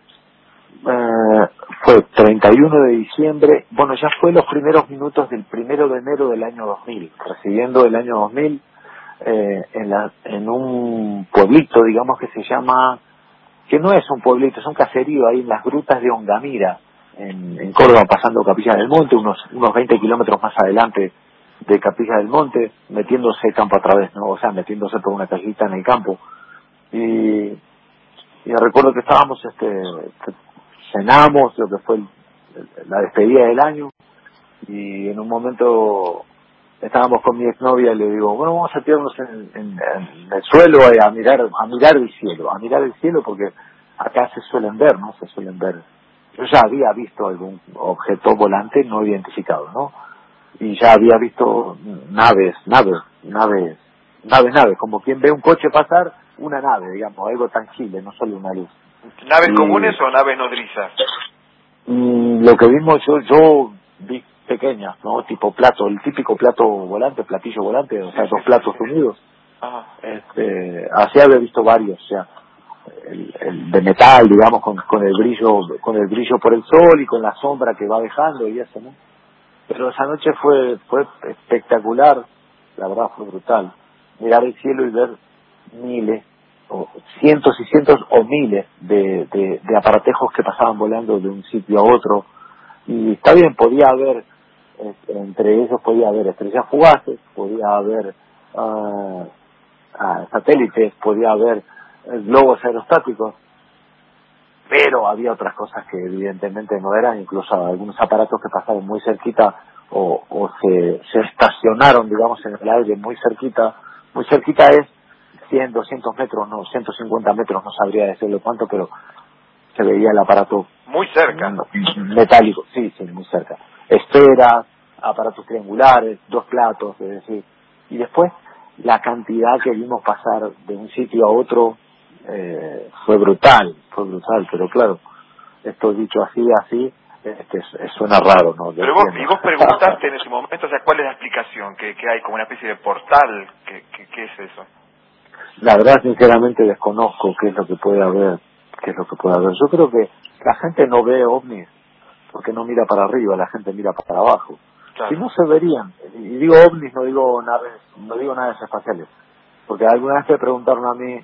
[SPEAKER 2] Eh, fue treinta y uno de diciembre, bueno, ya fue los primeros minutos del primero de enero del año dos mil, recibiendo el año dos mil eh, en, la, en un pueblito, digamos, que se llama, que no es un pueblito, es un caserío ahí en las grutas de Ongamira, en, en Córdoba, pasando Capilla del Monte, unos unos veinte kilómetros más adelante de Capilla del Monte, metiéndose campo a través, ¿no? O sea, metiéndose por una callita en el campo. Y, y recuerdo que estábamos, este, cenamos, lo que fue el, la despedida del año, y en un momento estábamos con mi exnovia y le digo, bueno, vamos a tirarnos en, en, en el suelo eh, a mirar a mirar el cielo, a mirar el cielo porque acá se suelen ver, ¿no? Se suelen ver. Yo ya había visto algún objeto volante no identificado, ¿no? Y ya había visto naves, naves, naves, naves, naves, como quien ve un coche pasar, una nave, digamos, algo tangible, no solo una luz.
[SPEAKER 3] ¿Naves
[SPEAKER 2] y,
[SPEAKER 3] comunes o naves nodrizas?
[SPEAKER 2] Mm, lo que vimos, yo yo vi pequeñas, ¿no? Tipo plato, el típico plato volante, platillo volante, o sea, dos platos unidos.
[SPEAKER 3] Ajá.
[SPEAKER 2] Este, así había visto varios, o sea, el, el de metal, digamos, con, con el brillo, con el brillo por el sol y con la sombra que va dejando y eso, ¿no? Pero esa noche fue fue espectacular, la verdad fue brutal. Mirar el cielo y ver miles, o cientos y cientos o miles de, de, de aparatejos que pasaban volando de un sitio a otro. Y está bien, podía haber, eh, entre ellos podía haber estrellas fugaces, podía haber uh, uh, satélites, podía haber uh, globos aerostáticos, pero había otras cosas que evidentemente no eran, incluso algunos aparatos que pasaron muy cerquita o, o se, se estacionaron, digamos, en el aire muy cerquita. Muy cerquita es cien, doscientos metros, no, ciento cincuenta metros, no sabría decirlo cuánto, pero se veía el aparato
[SPEAKER 3] muy cerca,
[SPEAKER 2] metálico, sí, sí, muy cerca. Esferas, aparatos triangulares, dos platos, es decir, y después la cantidad que vimos pasar de un sitio a otro eh, fue brutal, fue brutal, pero claro, esto dicho así, así, este, suena raro, ¿no?
[SPEAKER 3] Pero vos, y vos preguntaste en ese momento, o sea, ¿cuál es la explicación? ¿Que, que hay como una especie de portal? ¿Qué, qué, qué es eso?
[SPEAKER 2] La verdad, sinceramente, desconozco qué es lo que puede haber, qué es lo que puede haber. Yo creo que la gente no ve ovnis porque no mira para arriba, la gente mira para abajo.
[SPEAKER 3] Claro.
[SPEAKER 2] Si no se verían, y digo ovnis, no digo naves, no digo naves espaciales, porque alguna vez me preguntaron a mí,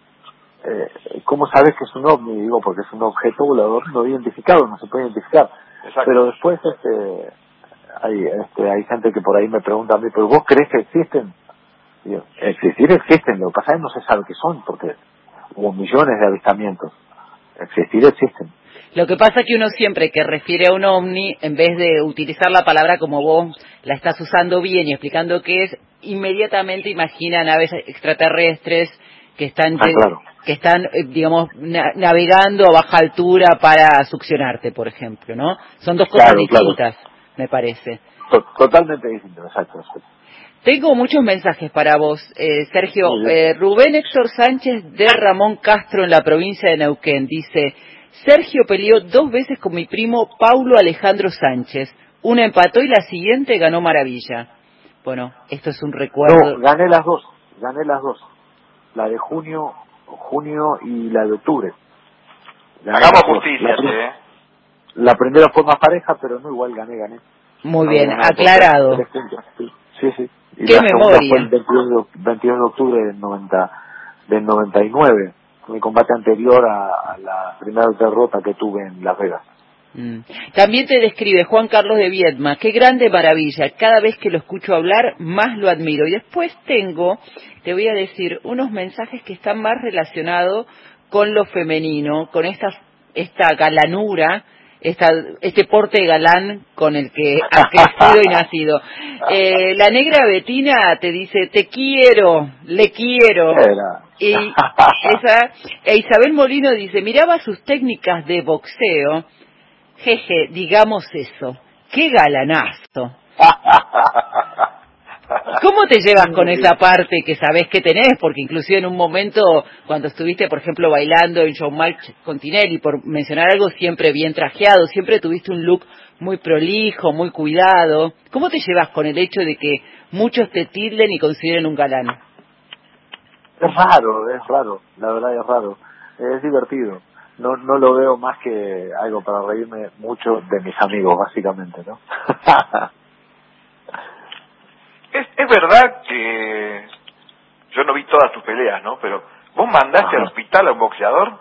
[SPEAKER 2] eh, ¿cómo sabes que es un ovni? Y digo, porque es un objeto volador no identificado, no se puede identificar.
[SPEAKER 3] Exacto.
[SPEAKER 2] Pero después este hay este hay gente que por ahí me pregunta a mí, ¿pero vos crees que existen? Y yo, existir existen, lo que pasa es que no se sabe qué son, porque hubo millones de avistamientos. Existir existen.
[SPEAKER 1] Lo que pasa es que uno siempre que refiere a un ovni, en vez de utilizar la palabra como vos la estás usando bien y explicando qué es, inmediatamente imagina naves extraterrestres que están,
[SPEAKER 2] ah, claro.
[SPEAKER 1] que están eh, digamos, na navegando a baja altura para succionarte, por ejemplo, ¿no? Son dos cosas
[SPEAKER 2] claro,
[SPEAKER 1] distintas,
[SPEAKER 2] claro.
[SPEAKER 1] me parece.
[SPEAKER 2] Totalmente distintas, exacto.
[SPEAKER 1] Tengo muchos mensajes para vos, eh, Sergio. Eh, Rubén Héctor Sánchez de Ramón Castro en la provincia de Neuquén dice: Sergio peleó dos veces con mi primo Paulo Alejandro Sánchez. Una empató y la siguiente ganó maravilla. Bueno, esto es un recuerdo.
[SPEAKER 2] No, gané las dos, gané las dos. La de junio, junio y la de octubre. Gané
[SPEAKER 3] Hagamos justicia,
[SPEAKER 2] la,
[SPEAKER 3] ¿eh?
[SPEAKER 2] La primera fue más pareja, pero no, igual gané, gané.
[SPEAKER 1] Muy
[SPEAKER 2] no,
[SPEAKER 1] bien, aclarado.
[SPEAKER 2] Tres, tres sí, sí, sí. Y
[SPEAKER 1] ¿Qué
[SPEAKER 2] la
[SPEAKER 1] memoria?
[SPEAKER 2] segunda fue el veintidós de octubre del, noventa, del noventa y nueve, mi combate anterior a, a la primera derrota que tuve en Las Vegas.
[SPEAKER 1] Mm. También te describe Juan Carlos de Viedma: qué grande maravilla, cada vez que lo escucho hablar más lo admiro. Y después tengo, te voy a decir, unos mensajes que están más relacionados con lo femenino, con esta, esta galanura, esta, este porte galán con el que has crecido y nacido. Eh, la negra Betina te dice: te quiero, le quiero.
[SPEAKER 2] Era.
[SPEAKER 1] Y esa, e Isabel Molino dice: miraba sus técnicas de boxeo. Jeje, digamos eso. ¡Qué galanazo! ¿Cómo te llevas con esa parte que sabés que tenés? Porque inclusive en un momento, cuando estuviste, por ejemplo, bailando en Showmatch con Tinelli, por mencionar algo, siempre bien trajeado, siempre tuviste un look muy prolijo, muy cuidado. ¿Cómo te llevas con el hecho de que muchos te tilden y consideren un galán?
[SPEAKER 2] Es raro, es raro, la verdad es raro. Es divertido. No no lo veo más que algo para reírme mucho de mis amigos, básicamente, ¿no?
[SPEAKER 3] es, es verdad que yo no vi todas tus peleas, ¿no? Pero ¿vos mandaste Ajá. al hospital a un boxeador?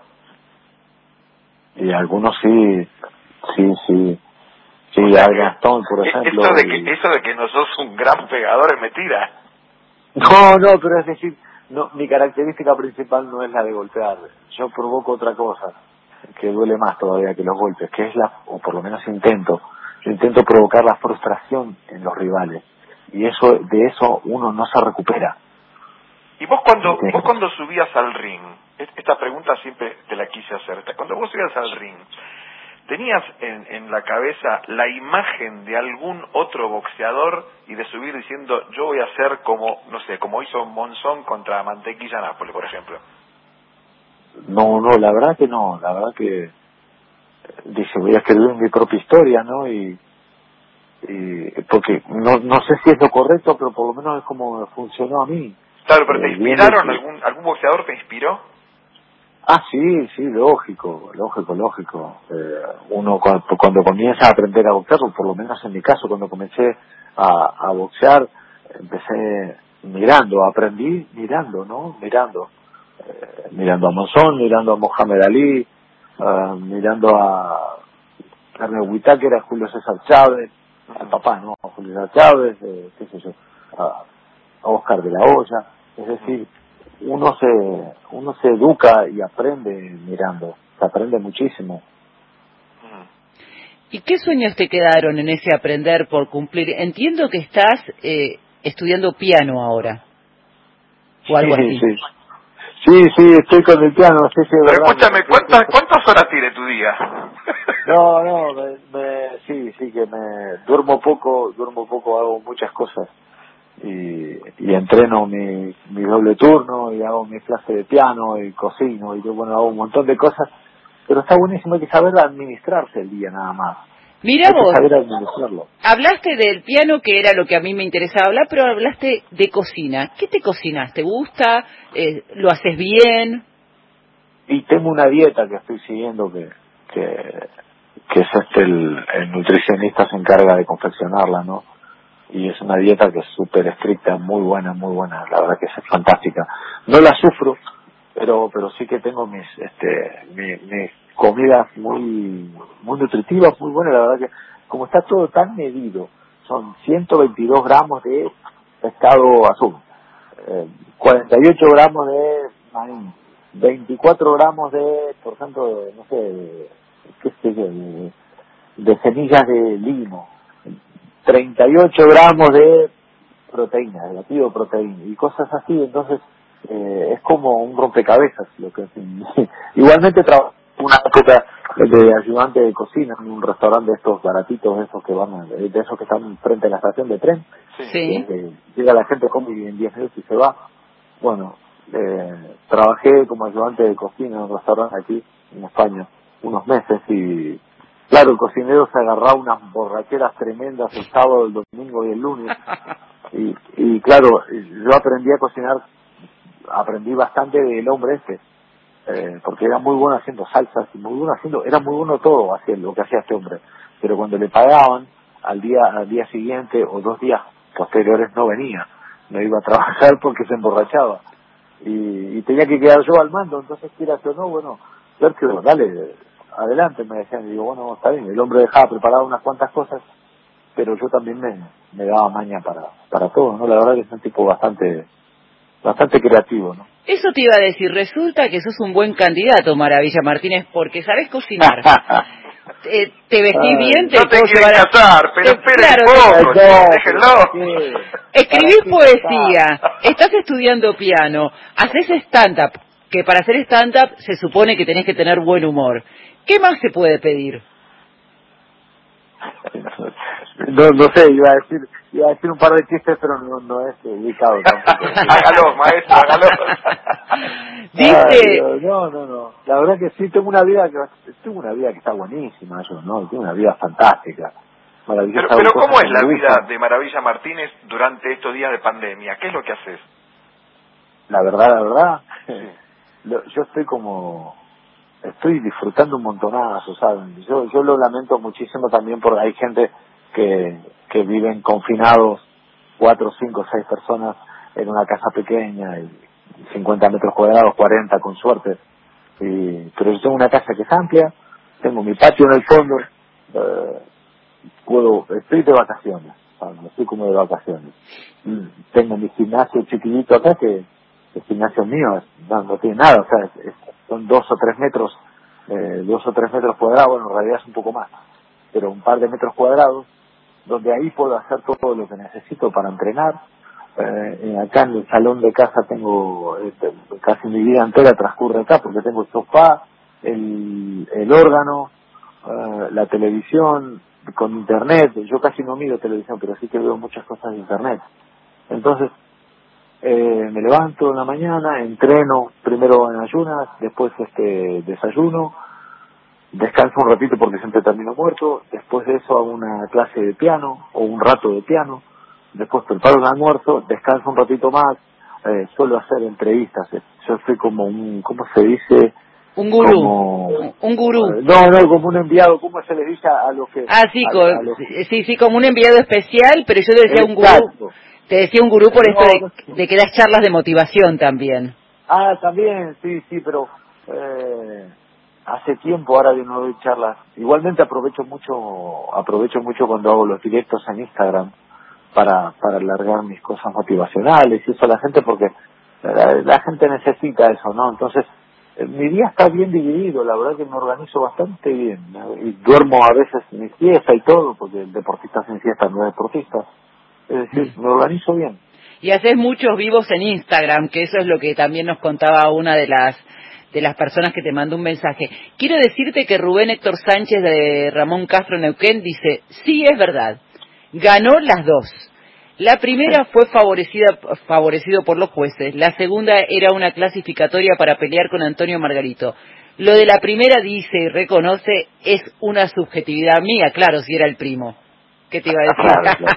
[SPEAKER 2] Y algunos sí, sí, sí. Sí, o sea, al Gastón, por ejemplo.
[SPEAKER 3] Eso de,
[SPEAKER 2] y...
[SPEAKER 3] que, eso de que no sos un gran pegador es mentira.
[SPEAKER 2] No, no, pero es decir, no, mi característica principal no es la de golpear. Yo provoco otra cosa que duele más todavía que los golpes, que es la, o por lo menos intento, intento provocar la frustración en los rivales, y eso, de eso uno no se recupera.
[SPEAKER 3] Y vos cuando, vos cuando subías al ring, esta pregunta siempre te la quise hacer, cuando vos subías al ring, ¿tenías en, en la cabeza la imagen de algún otro boxeador y de subir diciendo yo voy a ser como, no sé, como hizo Monzón contra Mantequilla Nápoles, por ejemplo?
[SPEAKER 2] No, no, la verdad que no, la verdad que dice voy a escribir mi propia historia, ¿no? Y, y porque no no sé si es lo correcto, pero por lo menos es como funcionó a mí.
[SPEAKER 3] Claro, pero ¿te
[SPEAKER 2] eh,
[SPEAKER 3] inspiraron?
[SPEAKER 2] que...
[SPEAKER 3] ¿Algún algún boxeador te inspiró?
[SPEAKER 2] Ah, sí, sí, lógico, lógico, lógico. Eh, uno cuando, cuando comienza a aprender a boxear, o por lo menos en mi caso, cuando comencé a, a boxear, empecé mirando, aprendí mirando, ¿no? Mirando. Eh, mirando a Monzón, mirando a Mohamed Ali, uh, mirando a Ernest Whitaker, a Julio César Chávez, al papá, ¿no? A Julio César Chávez, eh, qué sé yo, a, a Oscar de la Hoya. Es decir, uno se uno se educa y aprende mirando, se aprende muchísimo.
[SPEAKER 1] ¿Y qué sueños te quedaron en ese aprender por cumplir? Entiendo que estás eh, estudiando piano ahora, o algo
[SPEAKER 2] sí,
[SPEAKER 1] así.
[SPEAKER 2] Sí. Sí, sí, estoy con el piano, sí, sí,
[SPEAKER 3] Pero
[SPEAKER 2] verdad,
[SPEAKER 3] escúchame, ¿cuántas, ¿cuántas horas tiene tu día?
[SPEAKER 2] No, no, me, me, sí, sí, que me duermo poco, duermo poco, hago muchas cosas. Y, y entreno mi, mi doble turno, y hago mi clase de piano, y cocino, y yo, bueno, hago un montón de cosas. Pero está buenísimo, hay que saber administrarse el día nada más.
[SPEAKER 1] Mira
[SPEAKER 2] hay
[SPEAKER 1] vos,
[SPEAKER 2] que saber administrarlo.
[SPEAKER 1] Hablaste del piano, que era lo que a mí me interesaba hablar, pero hablaste de cocina. ¿Qué te cocinas? ¿Te gusta? Eh, ¿Lo haces bien?
[SPEAKER 2] Y tengo una dieta que estoy siguiendo que, que, que es este el, el nutricionista se encarga de confeccionarla, ¿no? Y es una dieta que es súper estricta, muy buena, muy buena, la verdad que es fantástica. No la sufro, pero pero sí que tengo mis este mis, mis comidas muy muy nutritivas, muy buenas, la verdad que como está todo tan medido, son ciento veintidós gramos de pescado azul, eh, cuarenta y ocho gramos de maíz, veinticuatro gramos de, por ejemplo, no sé, de, qué sé yo, de, de semillas de lino, treinta y ocho gramos de proteína, de batido de proteína y cosas así. Entonces eh, es como un rompecabezas lo que igualmente trabajo una época de ayudante de cocina en un restaurante de estos baratitos, de esos que van, de esos que están frente a la estación de tren.
[SPEAKER 1] Sí.
[SPEAKER 2] Eh, llega la gente, come en diez minutos y se va. Bueno, eh, trabajé como ayudante de cocina en un restaurante aquí en España unos meses y claro, el cocinero se agarraba unas borracheras tremendas el sábado, el domingo y el lunes y, y claro, yo aprendí a cocinar, aprendí bastante del hombre este, eh, porque era muy bueno haciendo salsas y muy bueno haciendo, era muy bueno todo haciendo lo que hacía este hombre, pero cuando le pagaban al día al día siguiente o dos días posteriores no venía, no iba a trabajar porque se emborrachaba y, y tenía que quedar yo al mando. Entonces quieras o no, bueno, Sergio, dale, adelante, me decían, y digo, bueno, está bien, el hombre dejaba preparado unas cuantas cosas, pero yo también me, me daba maña para para todo, ¿no? La verdad que es un tipo bastante bastante creativo, ¿no?
[SPEAKER 1] Eso te iba a decir, resulta que sos un buen candidato, Maravilla Martínez, porque sabés cocinar. te, te vestís bien, te
[SPEAKER 3] no te
[SPEAKER 1] puedo
[SPEAKER 3] quieren
[SPEAKER 1] llevar a...
[SPEAKER 3] casar, pero
[SPEAKER 1] te,
[SPEAKER 3] esperen
[SPEAKER 1] claro,
[SPEAKER 3] poco,
[SPEAKER 1] te...
[SPEAKER 3] déjenlo.
[SPEAKER 1] Escribís poesía, estás estudiando piano, haces stand-up, que para hacer stand-up se supone que tenés que tener buen humor. ¿Qué más se puede pedir?
[SPEAKER 2] No, no sé, iba a decir iba a decir un par de chistes, pero no, no es ubicado tampoco.
[SPEAKER 3] Hágalo, maestro, hágalo.
[SPEAKER 1] Dice...
[SPEAKER 2] Ay, no, no, no. La verdad que sí, tengo una vida que tengo una vida que está buenísima, yo, ¿no? Tengo una vida fantástica.
[SPEAKER 3] Pero, pero ¿cómo es la vida de Maravilla Martínez durante estos días de pandemia? ¿Qué es lo que haces?
[SPEAKER 2] La verdad, la verdad,
[SPEAKER 3] sí.
[SPEAKER 2] lo, yo estoy como... Estoy disfrutando un montonazo, ¿saben? Yo yo lo lamento muchísimo también porque hay gente que que viven confinados, cuatro, cinco, seis personas en una casa pequeña y cincuenta metros cuadrados, cuarenta con suerte. Y, pero yo tengo una casa que es amplia, tengo mi patio en el fondo, eh, puedo, estoy de vacaciones, ¿saben? Estoy como de vacaciones. Y tengo mi gimnasio chiquitito acá que el gimnasio mío no, no tiene nada, o sea, es, es, son dos o tres metros, eh, dos o tres metros cuadrados, bueno, en realidad es un poco más, pero un par de metros cuadrados, donde ahí puedo hacer todo lo que necesito para entrenar. Eh, acá en el salón de casa tengo, eh, casi mi vida entera transcurre acá, porque tengo el sofá, el, el órgano, eh, la televisión, con internet. Yo casi no miro televisión, pero sí que veo muchas cosas de internet. Entonces, Eh, me levanto en la mañana, entreno primero en ayunas, después este desayuno, descanso un ratito porque siempre termino muerto, después de eso hago una clase de piano o un rato de piano, después preparo el almuerzo, descanso un ratito más, eh, suelo hacer entrevistas, yo soy como un, ¿cómo se dice?
[SPEAKER 1] Un gurú,
[SPEAKER 2] como,
[SPEAKER 1] un gurú.
[SPEAKER 2] Eh, no, no, como un enviado, ¿cómo se le dice a, a los que?
[SPEAKER 1] Ah, sí,
[SPEAKER 2] a,
[SPEAKER 1] con,
[SPEAKER 2] a los,
[SPEAKER 1] sí, sí, como un enviado especial, pero yo te decía un gurú. Te decía un gurú por
[SPEAKER 2] no,
[SPEAKER 1] esto de, de que das charlas de motivación también.
[SPEAKER 2] Ah, también, sí, sí, pero eh, hace tiempo ahora que no doy charlas. Igualmente aprovecho mucho, aprovecho mucho cuando hago los directos en Instagram para para alargar mis cosas motivacionales y eso a la gente porque la, la gente necesita eso, ¿no? Entonces, eh, mi día está bien dividido, la verdad que me organizo bastante bien, ¿no? Y duermo a veces mi siesta y todo, porque el deportista sin siesta no es deportista. Es decir, me organizo bien.
[SPEAKER 1] Y haces muchos vivos en Instagram, que eso es lo que también nos contaba una de las de las personas que te mandó un mensaje. Quiero decirte que Rubén Héctor Sánchez de Ramón Castro Neuquén dice, sí, es verdad, ganó las dos. La primera fue favorecida favorecido por los jueces, la segunda era una clasificatoria para pelear con Antonio Margarito. Lo de la primera dice y reconoce es una subjetividad mía, claro, si era el primo. ¿Qué te iba a decir?
[SPEAKER 2] Claro, claro.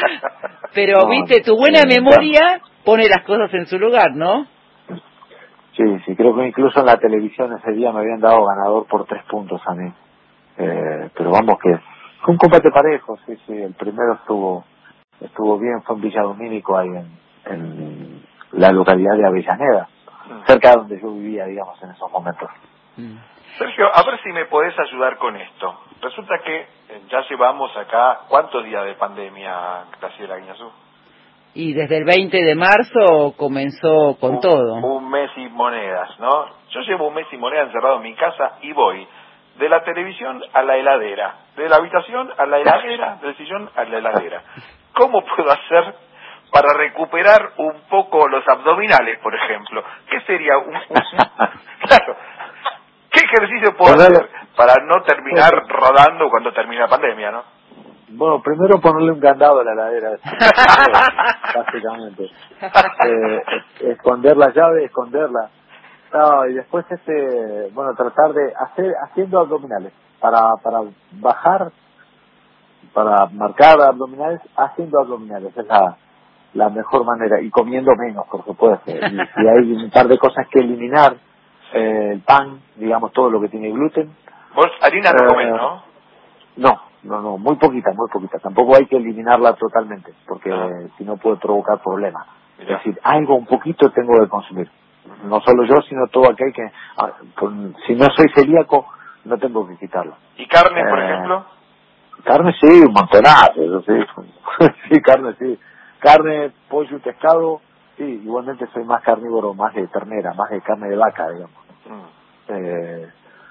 [SPEAKER 1] Pero,
[SPEAKER 2] no,
[SPEAKER 1] viste, tu buena
[SPEAKER 2] eh,
[SPEAKER 1] memoria pone las cosas en su lugar, ¿no?
[SPEAKER 2] Sí, sí, creo que incluso en la televisión ese día me habían dado ganador por tres puntos a mí. Eh, pero vamos que fue un combate parejo, sí, sí. El primero estuvo estuvo bien, fue en Villa Domínico, ahí en, en la localidad de Avellaneda, mm. cerca de donde yo vivía, digamos, en esos momentos.
[SPEAKER 3] Mm. Sergio, a ver si me podés ayudar con esto. Resulta que ya llevamos acá, ¿cuántos días de pandemia, Graciela Guiñazú?
[SPEAKER 1] Y desde el veinte de marzo comenzó con
[SPEAKER 3] un,
[SPEAKER 1] todo.
[SPEAKER 3] Un mes y monedas, ¿no? Yo llevo un mes y monedas encerrado en mi casa y voy de la televisión a la heladera, de la habitación a la heladera, del sillón a la heladera. ¿Cómo puedo hacer para recuperar un poco los abdominales, por ejemplo? ¿Qué sería un... un claro, ¿qué ejercicio puedo hacer para no terminar rodando cuando termine la pandemia, no?
[SPEAKER 2] Bueno, primero ponerle un candado a la heladera, básicamente. Eh, esconder la llave, esconderla. No, y después este, bueno, tratar de hacer, haciendo abdominales, para, para bajar, para marcar abdominales, haciendo abdominales, es la, la mejor manera, y comiendo menos, por supuesto. Y si hay un par de cosas que eliminar, eh, el pan, digamos, todo lo que tiene gluten.
[SPEAKER 3] Vos harina no
[SPEAKER 2] eh,
[SPEAKER 3] comés, ¿no?
[SPEAKER 2] No, no, no, muy poquita, muy poquita. Tampoco hay que eliminarla totalmente, porque ah. si no puede provocar problemas. Mirá. Es decir, algo, un poquito tengo que consumir. No solo yo, sino todo aquel que... Ah, con, si no soy celíaco, no tengo que quitarlo.
[SPEAKER 3] ¿Y carne,
[SPEAKER 2] eh,
[SPEAKER 3] por ejemplo?
[SPEAKER 2] Carne sí, un montonazo, eso sí. Sí, carne sí. Carne, pollo y pescado, sí. Igualmente soy más carnívoro, más de ternera, más de carne de vaca, digamos. Mm. Eh,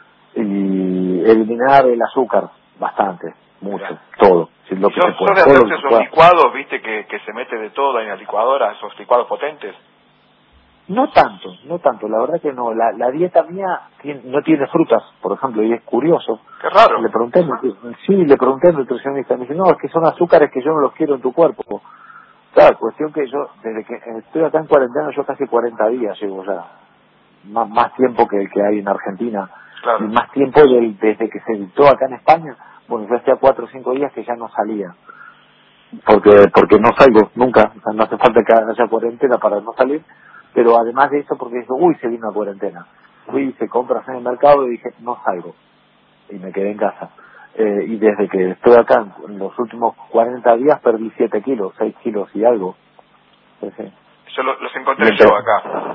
[SPEAKER 2] y eliminar el azúcar, bastante, mucho, Mirá. todo. Si lo que
[SPEAKER 3] ¿Sos,
[SPEAKER 2] se puede,
[SPEAKER 3] sos de hacerse esos
[SPEAKER 2] pueda.
[SPEAKER 3] licuados, viste, que, que se mete de todo en la licuadora, esos licuados potentes?
[SPEAKER 2] No tanto, no tanto, la verdad que no. La, la dieta mía tiene, no tiene frutas, por ejemplo, y es curioso.
[SPEAKER 3] Qué raro.
[SPEAKER 2] Le pregunté, sí, le pregunté al nutricionista, me dice, no, es que son azúcares que yo no los quiero en tu cuerpo. Claro, cuestión que yo, desde que estoy acá en cuarentena, yo casi cuarenta días llevo ya. Más, más tiempo que el que hay en Argentina. Claro. Y más tiempo del, desde que se dictó acá en España. Bueno, yo hacía cuatro o cinco días que ya no salía. Porque porque no salgo nunca. O sea, no hace falta que haya cuarentena para no salir. Pero además de eso, porque dije, uy, se vino a cuarentena. Fui, hice compras en el mercado y dije, no salgo. Y me quedé en casa. Eh, y desde que estoy acá, en los últimos cuarenta días, perdí siete kilos, seis kilos y algo. Entonces,
[SPEAKER 3] yo lo, los encontré yo acá.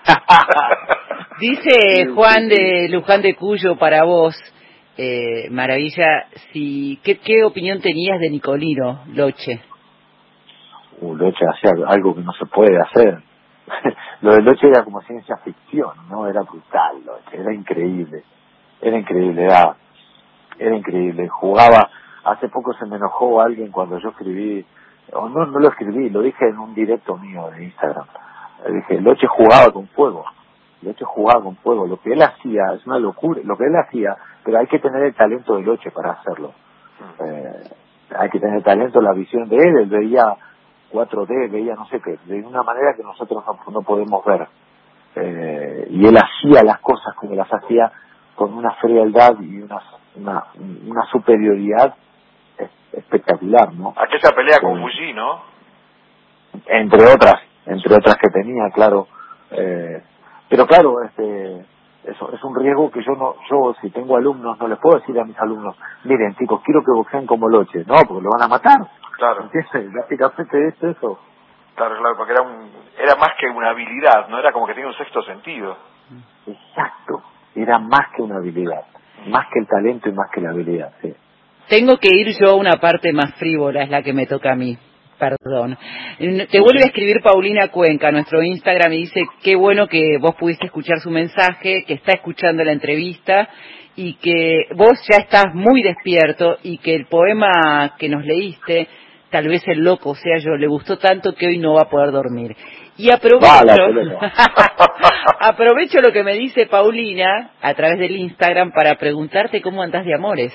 [SPEAKER 1] Dice Juan de Luján de Cuyo para vos, eh, Maravilla, si ¿qué, ¿qué opinión tenías de Nicolino Loche?
[SPEAKER 2] Uh, Loche hacía algo que no se puede hacer. Lo de Loche era como ciencia ficción, ¿no? Era brutal, Loche, era increíble. Era increíble, era, era increíble. Jugaba, hace poco se me enojó alguien cuando yo escribí, o no, no lo escribí, lo dije en un directo mío de Instagram. Le dije, Loche jugaba con fuego. Loche jugaba con fuego. Lo que él hacía es una locura, lo que él hacía, pero hay que tener el talento de Loche para hacerlo. Eh, hay que tener talento, la visión de él, él veía cuatro D, veía no sé qué, de una manera que nosotros no, no podemos ver. Eh, y él hacía las cosas como las hacía con una frialdad y una, una, una superioridad espectacular, ¿no?
[SPEAKER 3] Aquella pelea con Fuji, ¿no?
[SPEAKER 2] Entre otras, entre otras que tenía, claro. Eh, pero claro, este, eso es un riesgo que yo no, yo si tengo alumnos no les puedo decir a mis alumnos, miren chicos, quiero que boxeen como Loche, no, porque lo van a matar.
[SPEAKER 3] Claro.
[SPEAKER 2] ¿Entiendes? Prácticamente es eso.
[SPEAKER 3] Claro, claro, porque era un, era más que una habilidad, no era como que tenía un sexto sentido.
[SPEAKER 2] Exacto, era más que una habilidad, más que el talento y más que la habilidad, sí.
[SPEAKER 1] Tengo que ir yo a una parte más frívola, es la que me toca a mí. Perdón. Te vuelve a escribir Paulina Cuenca a nuestro Instagram y dice qué bueno que vos pudiste escuchar su mensaje, que está escuchando la entrevista y que vos ya estás muy despierto y que el poema que nos leíste, tal vez el loco, o sea yo, le gustó tanto que hoy no va a poder dormir. Y aprovecho, aprovecho lo que me dice Paulina a través del Instagram para preguntarte cómo andás de amores.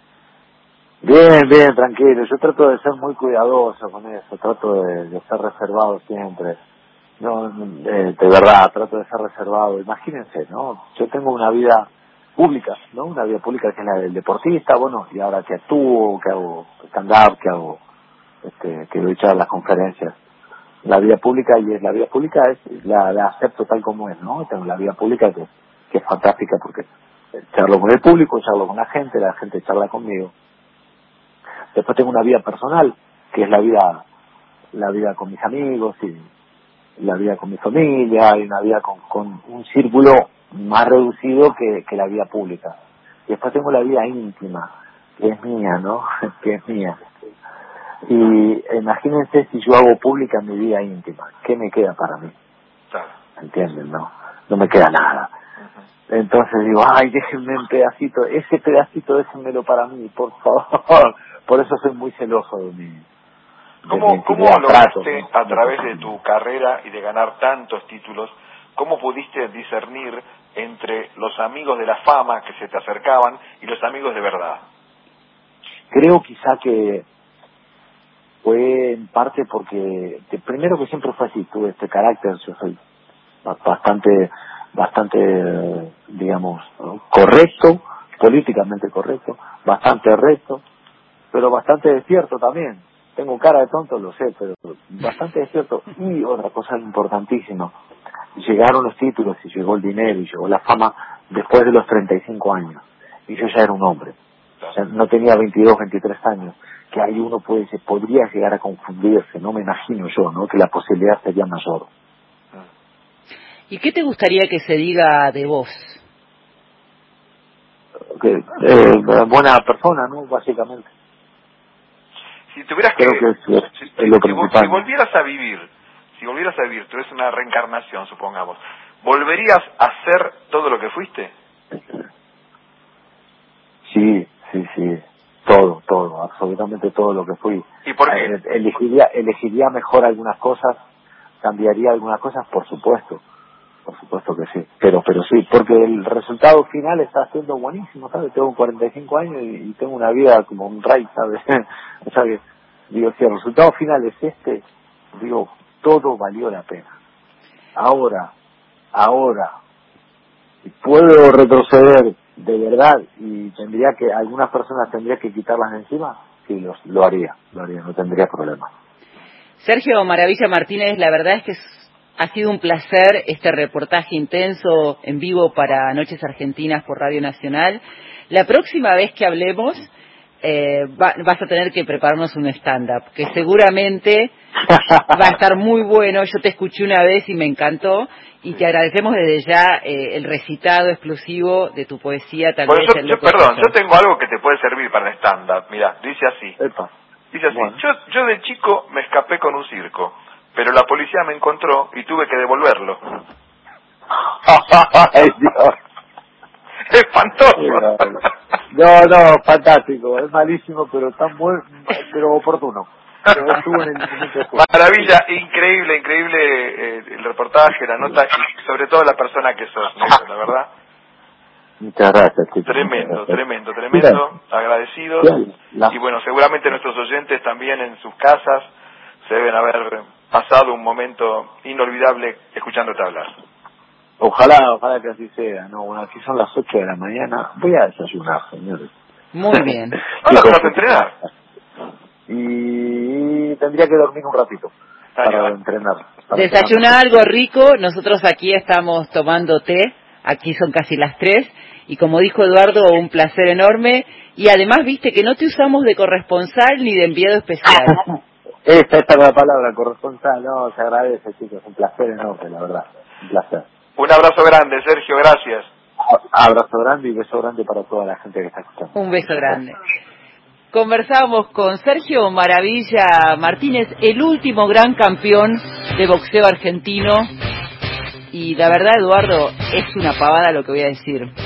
[SPEAKER 2] Bien, bien, tranquilo. Yo trato de ser muy cuidadoso con eso, trato de, de ser reservado siempre. No, eh, de verdad, trato de ser reservado. Imagínense, ¿no? Yo tengo una vida pública, ¿no? Una vida pública que es la del deportista, bueno, y ahora que actúo, que hago stand-up, que hago, este, que doy echar las conferencias. La vida pública, y es la vida pública, es la, la acepto tal como es, ¿no? Tengo la vida pública que, que es fantástica porque charlo con el público, charlo con la gente, la gente charla conmigo. Después tengo una vida personal, que es la vida, la vida con mis amigos y la vida con mi familia, y una vida con, con un círculo más reducido que, que la vida pública. Y después tengo la vida íntima, que es mía, ¿no? que es mía. Y imagínense si yo hago pública mi vida íntima, ¿qué me queda para mí? ¿Entienden, no? No me queda nada. Entonces digo, ay, déjenme un pedacito, ese pedacito déjenmelo para mí, por favor. Por eso soy muy celoso de mí.
[SPEAKER 3] ¿Cómo, ¿cómo lograste, ¿no? a través de tu carrera y de ganar tantos títulos, cómo pudiste discernir entre los amigos de la fama que se te acercaban y los amigos de verdad?
[SPEAKER 2] Creo quizá que fue en parte porque, que primero que siempre fue así, tuve este carácter, yo soy bastante, bastante, digamos, correcto, políticamente correcto, bastante recto, pero bastante despierto también. Tengo cara de tonto, lo sé, pero bastante despierto. Y otra cosa importantísima, llegaron los títulos y llegó el dinero y llegó la fama después de los treinta y cinco años. Y yo ya era un hombre. O sea, no tenía veintidós, veintitrés años. Que ahí uno puede, se podría llegar a confundirse, no me imagino yo, ¿no? Que la posibilidad sería mayor.
[SPEAKER 1] ¿Y qué te gustaría que se diga de vos?
[SPEAKER 2] Que, eh, buena persona, ¿no? Básicamente.
[SPEAKER 3] Si tuvieras
[SPEAKER 2] Creo
[SPEAKER 3] que,
[SPEAKER 2] que es, es,
[SPEAKER 3] si,
[SPEAKER 2] es lo
[SPEAKER 3] si,
[SPEAKER 2] principal.
[SPEAKER 3] si volvieras a vivir, si volvieras a vivir, tú eres una reencarnación, supongamos, ¿volverías a ser todo lo que fuiste?
[SPEAKER 2] Sí, sí, sí, todo, todo, absolutamente todo lo que fui.
[SPEAKER 3] ¿Y por qué?
[SPEAKER 2] Eh, elegiría, elegiría mejor algunas cosas, cambiaría algunas cosas, por supuesto, por supuesto que sí, pero pero sí, porque el resultado final está siendo buenísimo, ¿sabes? Tengo cuarenta y cinco años y, y tengo una vida como un rey, ¿sabes? O sea que, digo, si el resultado final es este, digo, todo valió la pena. Ahora, ahora, si puedo retroceder de verdad y tendría que, algunas personas tendría que quitarlas de encima, sí, lo, lo haría, lo haría, no tendría problema.
[SPEAKER 1] Sergio Maravilla Martínez, la verdad es que es, ha sido un placer este reportaje intenso en vivo para Noches Argentinas por Radio Nacional. La próxima vez que hablemos eh, va, vas a tener que prepararnos un stand-up, que seguramente va a estar muy bueno. Yo te escuché una vez y me encantó, y te agradecemos desde ya eh, el recitado exclusivo de tu poesía. Tal
[SPEAKER 3] bueno,
[SPEAKER 1] vez
[SPEAKER 3] yo, yo, perdón, yo tengo algo que te puede servir para el stand-up. Mirá, dice así. Epa. Dice así, bueno. yo, yo de chico me escapé con un circo, pero la policía me encontró y tuve que devolverlo.
[SPEAKER 2] Ay, Dios.
[SPEAKER 3] Espantoso.
[SPEAKER 2] No, no, fantástico, es malísimo, pero tan buen, pero oportuno. Pero estuvo en el
[SPEAKER 3] Maravilla, increíble, increíble eh, el reportaje, la nota y sobre todo la persona que sos, ¿no? La verdad.
[SPEAKER 2] Muchas gracias, chicos.
[SPEAKER 3] Tremendo,
[SPEAKER 2] gracias.
[SPEAKER 3] tremendo, tremendo, Mira. agradecidos. La... Y bueno, seguramente nuestros oyentes también en sus casas se deben haber pasado un momento inolvidable escuchándote hablar.
[SPEAKER 2] Ojalá, ojalá que así sea. No, bueno, aquí son las ocho de la mañana. Voy a desayunar, señores.
[SPEAKER 1] Muy bien.
[SPEAKER 3] ¿Ahora te vas a entrenar?
[SPEAKER 2] Y tendría que dormir un ratito para ah, entrenar. Para
[SPEAKER 1] Desayuna algo rico. Nosotros aquí estamos tomando té. Aquí son casi las tres. Y como dijo Eduardo, un placer enorme. Y además, viste que no te usamos de corresponsal ni de enviado especial.
[SPEAKER 2] Esta, esta es la palabra, corresponsal. No, se agradece, chicos. Un placer enorme, la verdad. Un placer.
[SPEAKER 3] Un abrazo grande, Sergio. Gracias.
[SPEAKER 2] Abrazo grande y beso grande para toda la gente que está escuchando.
[SPEAKER 1] Un beso grande. Conversamos con Sergio Maravilla Martínez, el último gran campeón de boxeo argentino. Y la verdad, Eduardo, es una pavada lo que voy a decir.